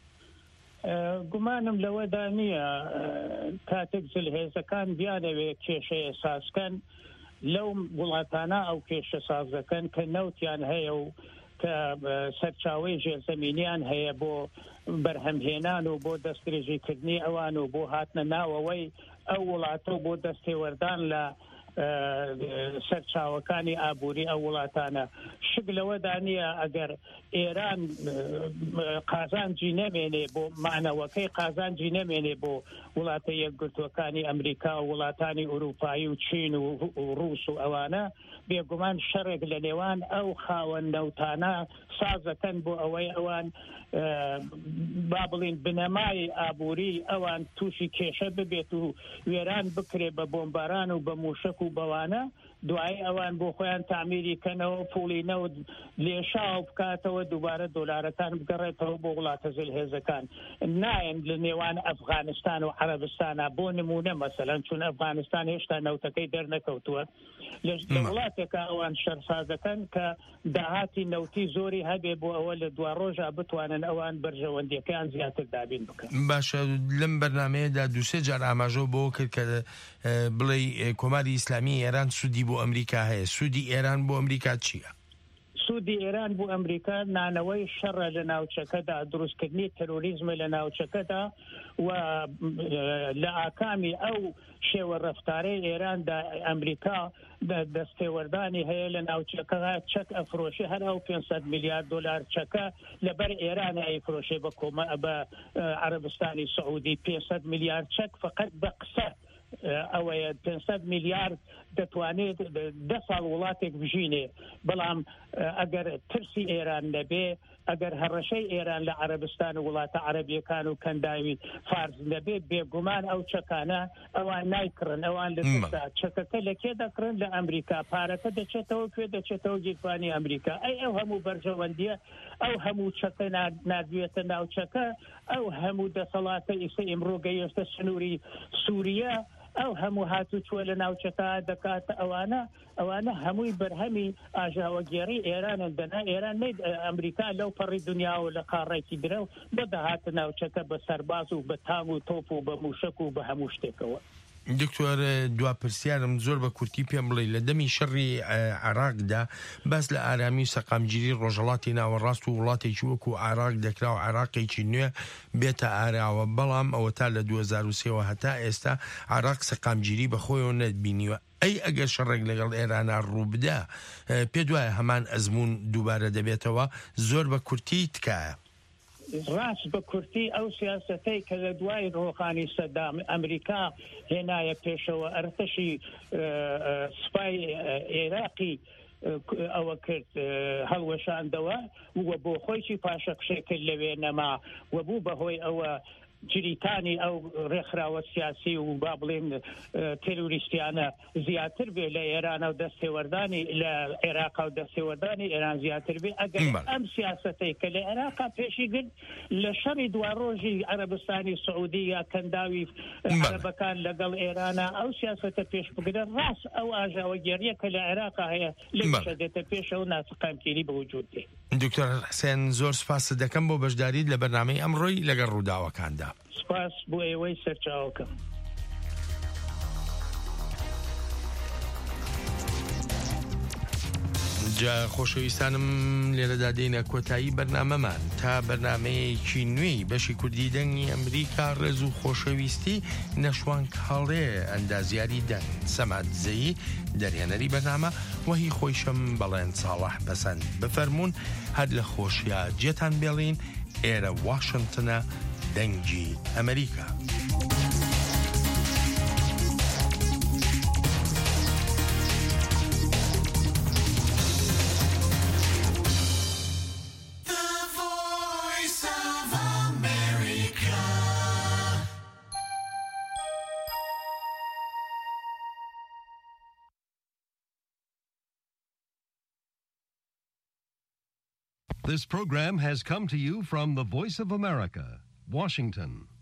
S16: گومانم لەوەدا نییە کاتێک جلهێزەکان بیانەوێ کێشەیە سازکەن لەو وڵاتانە ئەو کێشە سازەکەن کە نەوتیان هەیە و کە سەرچاوەی ژێرزەمینیان هەیە بۆ بەرهەمهێنان و بۆ دەستدرێژیکردنی ئەوان و بۆ هاتنە ناوەوەی ئەو وڵاتە و بۆ دەستێوەردان لە سەرچاوەکانی ئابووری ئەو وڵاتانە. شک لەوەدا نییە ئەگەر ئێران قازانجی نەمێنێ بۆ مانەوەکەی قازانجی نەمێنێ بۆ وڵاتە یەکگرتووەکانی ئەمریکا و وڵاتانی ئوروپایی و چین و ڕووس و ئەوانە، بێگومان شەڕێک لە نێوان ئەو خاوەن نەوتانە سازەکەن بۆ ئەوەی ئەوان با بڵین بنەمای ئابووری ئەوان تووشی کێشە ببێت و وێران بکرێ بە بۆمباران و بە موشک و بەوانە، دوای ئەوان بۆ خۆیان تعمیری کەنەوە پوڵی نەوت لێشاو بکاتەوە دووبارە دۆلارەکان بگەڕێتەوە بۆ وڵاتە جلهێزەکان. نایەن لە نێوان ئەفغانستان و عەرەبستانە بۆ نمونە مەسەلەن، چون ئەفغانستان هێشتا نەوتەکەی دەرنەکەوتووە لە وڵاتێکە ئەوان شەرسازەکەن کە داهاتی نەوتی زۆری هەبێ بۆ ئەوە لە دوا ڕۆژە بتوانن ئەوان بەرژەوەندیەکان زیاتر دابین بکەن.
S15: باشە، لەم بەرنامەیەدا دووسێ جار ئاماژە بۆ کرد کە بڵێ کۆماری ئیسلامی ئێران سوودی بۆ ئەمریکا هەیە. سوودی ئێران بۆ ئەمریکا چییە؟
S16: سوودی ئێران بۆ ئەمریکا نانەوەی شەڕە لە ناوچەکەدا، دروستکردنی تەرۆریزمە لە ناوچەکەدا و لە ئاکامی ئەو شێوە ڕەفتارەی ئێراندا ئەمریکا دەستێوەردانی هەیە لە ناوچەکە چەک ئەفرۆشی هەر ئەو پێنج میلیارد دۆلار چەکە لەبەر ئێران ئەیفرۆشێ بە کۆمە بە عەرەبستانی سعودی پێنج میلیارد چەک فقط بە قسە ئەوەیە پێنج میلیارد دەتوانێت دە ساڵ وڵاتێک بژینێ. بەڵام ئەگەر ترسی ئێران نەبێ، ئەگەر هەڕەشەی ئێران لە عەرەبستان و وڵاتە عەرەبیەکان و کەنداوی فارس نەبێ، بێگومان ئەو چەکانە ئەوان نایکڕن، ئەوان لە چەکەکە لە کێ دەکڕن؟ لە ئەمریکا. پارەکە دەچێتەوە کوێ؟ دەچێتەوە گیرفانی ئەمریکا. ئەی ئەو هەموو بەرژەوەندیە، ئەو هەموو چەکە نردوێتە ناوچەکە، ئەو هەموو دەسەڵاتە ئیسە ئیمڕۆ گەیشتە سنووری سووریە، ئەو هەموو هاتوچووە لە ناوچەکە دەکاتە ئەوانە ئەوانە هەمووی بەرهەمی ئاژاوەگێڕی ئێرانن. دەنا ئێران نەید ئەمریکا لەو پەڕی دنیا و لە قاڕێکی درە و بەدەهاتە ناوچەکە بە سەرباز و بە تام و تۆپ و بە موشک و بە هەموو شتێکەوە.
S15: دکتۆر، دوا پرسیارم زۆر بە کورتی پێم بڵێ لە دەمی شەڕی عێراقدا باس لە ئارامی و سەقامگیری ڕۆژهەڵاتی ناوەڕاست و وڵاتێکی وەکو عێراق دەکرا و عێراقێکی نوێ بێتە ئاراوە، بەڵام ئەوە تا لە دوو هەزار و سێەوە هەتا ئێستا عێراق سەقامگیری بەخۆیەوە نەتبینیوە. ئەی ئەگەر شەڕێک لەگەڵ ئێرانە ڕوو بدە، پێ دوایە هەمان ئەزمون دووبارە دەبێتەوە؟ زۆر بە کورتی تکایە.
S16: ڕاست بە کورتی ئەو سیاسەتەی کە لە دوای ڕۆخانی سەدام ئەمریکا هێنایە پێشەوە ئەرتەشی سوپای عێراقی ئەوە کرد هەڵوەشاندەوە وە بۆ خۆیی پاشەکشێ کرد لەوێ نەما وە بوو بەهۆی ئەوە جریتانی ئەو ڕێکخراوە سیاسی و با بڵێن تێروریستیانە زیاتر بێ لە ئێرانە و دەستێوەردانی لە عێراق و دەستێوەردانی ئێران زیاتر بێ. ئەگەر ئەم سیاسەتەی کە لە عێراقا پێشی گرت لە شەڕی دوا ڕۆژی عەرەبستانی سعودی یا کەنداوی عەرەبەکان لەگەڵ ئێرانە ئەو سیاسەتە پێش بگرە، ڕاست ئەو ئاژاوەگێریە کە لە عێراقا هەیە لەشە دێتە پێشەوە ناسەقامگیری بەوجود دێ.
S15: دکتۆر حسێن، زۆر سپاس دەکەم بۆ بەشداریت لە بەرنامەی ئەمڕۆی لەگەڵ ڕووداوەکاندا.
S16: سپاس بۆ ئێوەی سەرچاوەکەم.
S15: جا خۆشەویستانم لێرەدا دێنە کۆتایی بەرنامەمان تا بەرنمەیەکی نوێی بەشی کوردی دەنگی ئەمریکا ڕێز و خۆشەویستی نەشوان کاڵێ ئەندازیاری دەنگ سەمات زەیی دەرهێنەری بەرنامە وەهی خۆیشم بەڵێن ساڵح بەسەند بفەرمونون هەر لە خۆشیە جێتان بێڵین ئێرە واشنگتنە دەنگی ئەمریکا.
S17: This program has come to you from the Voice of America, Washington.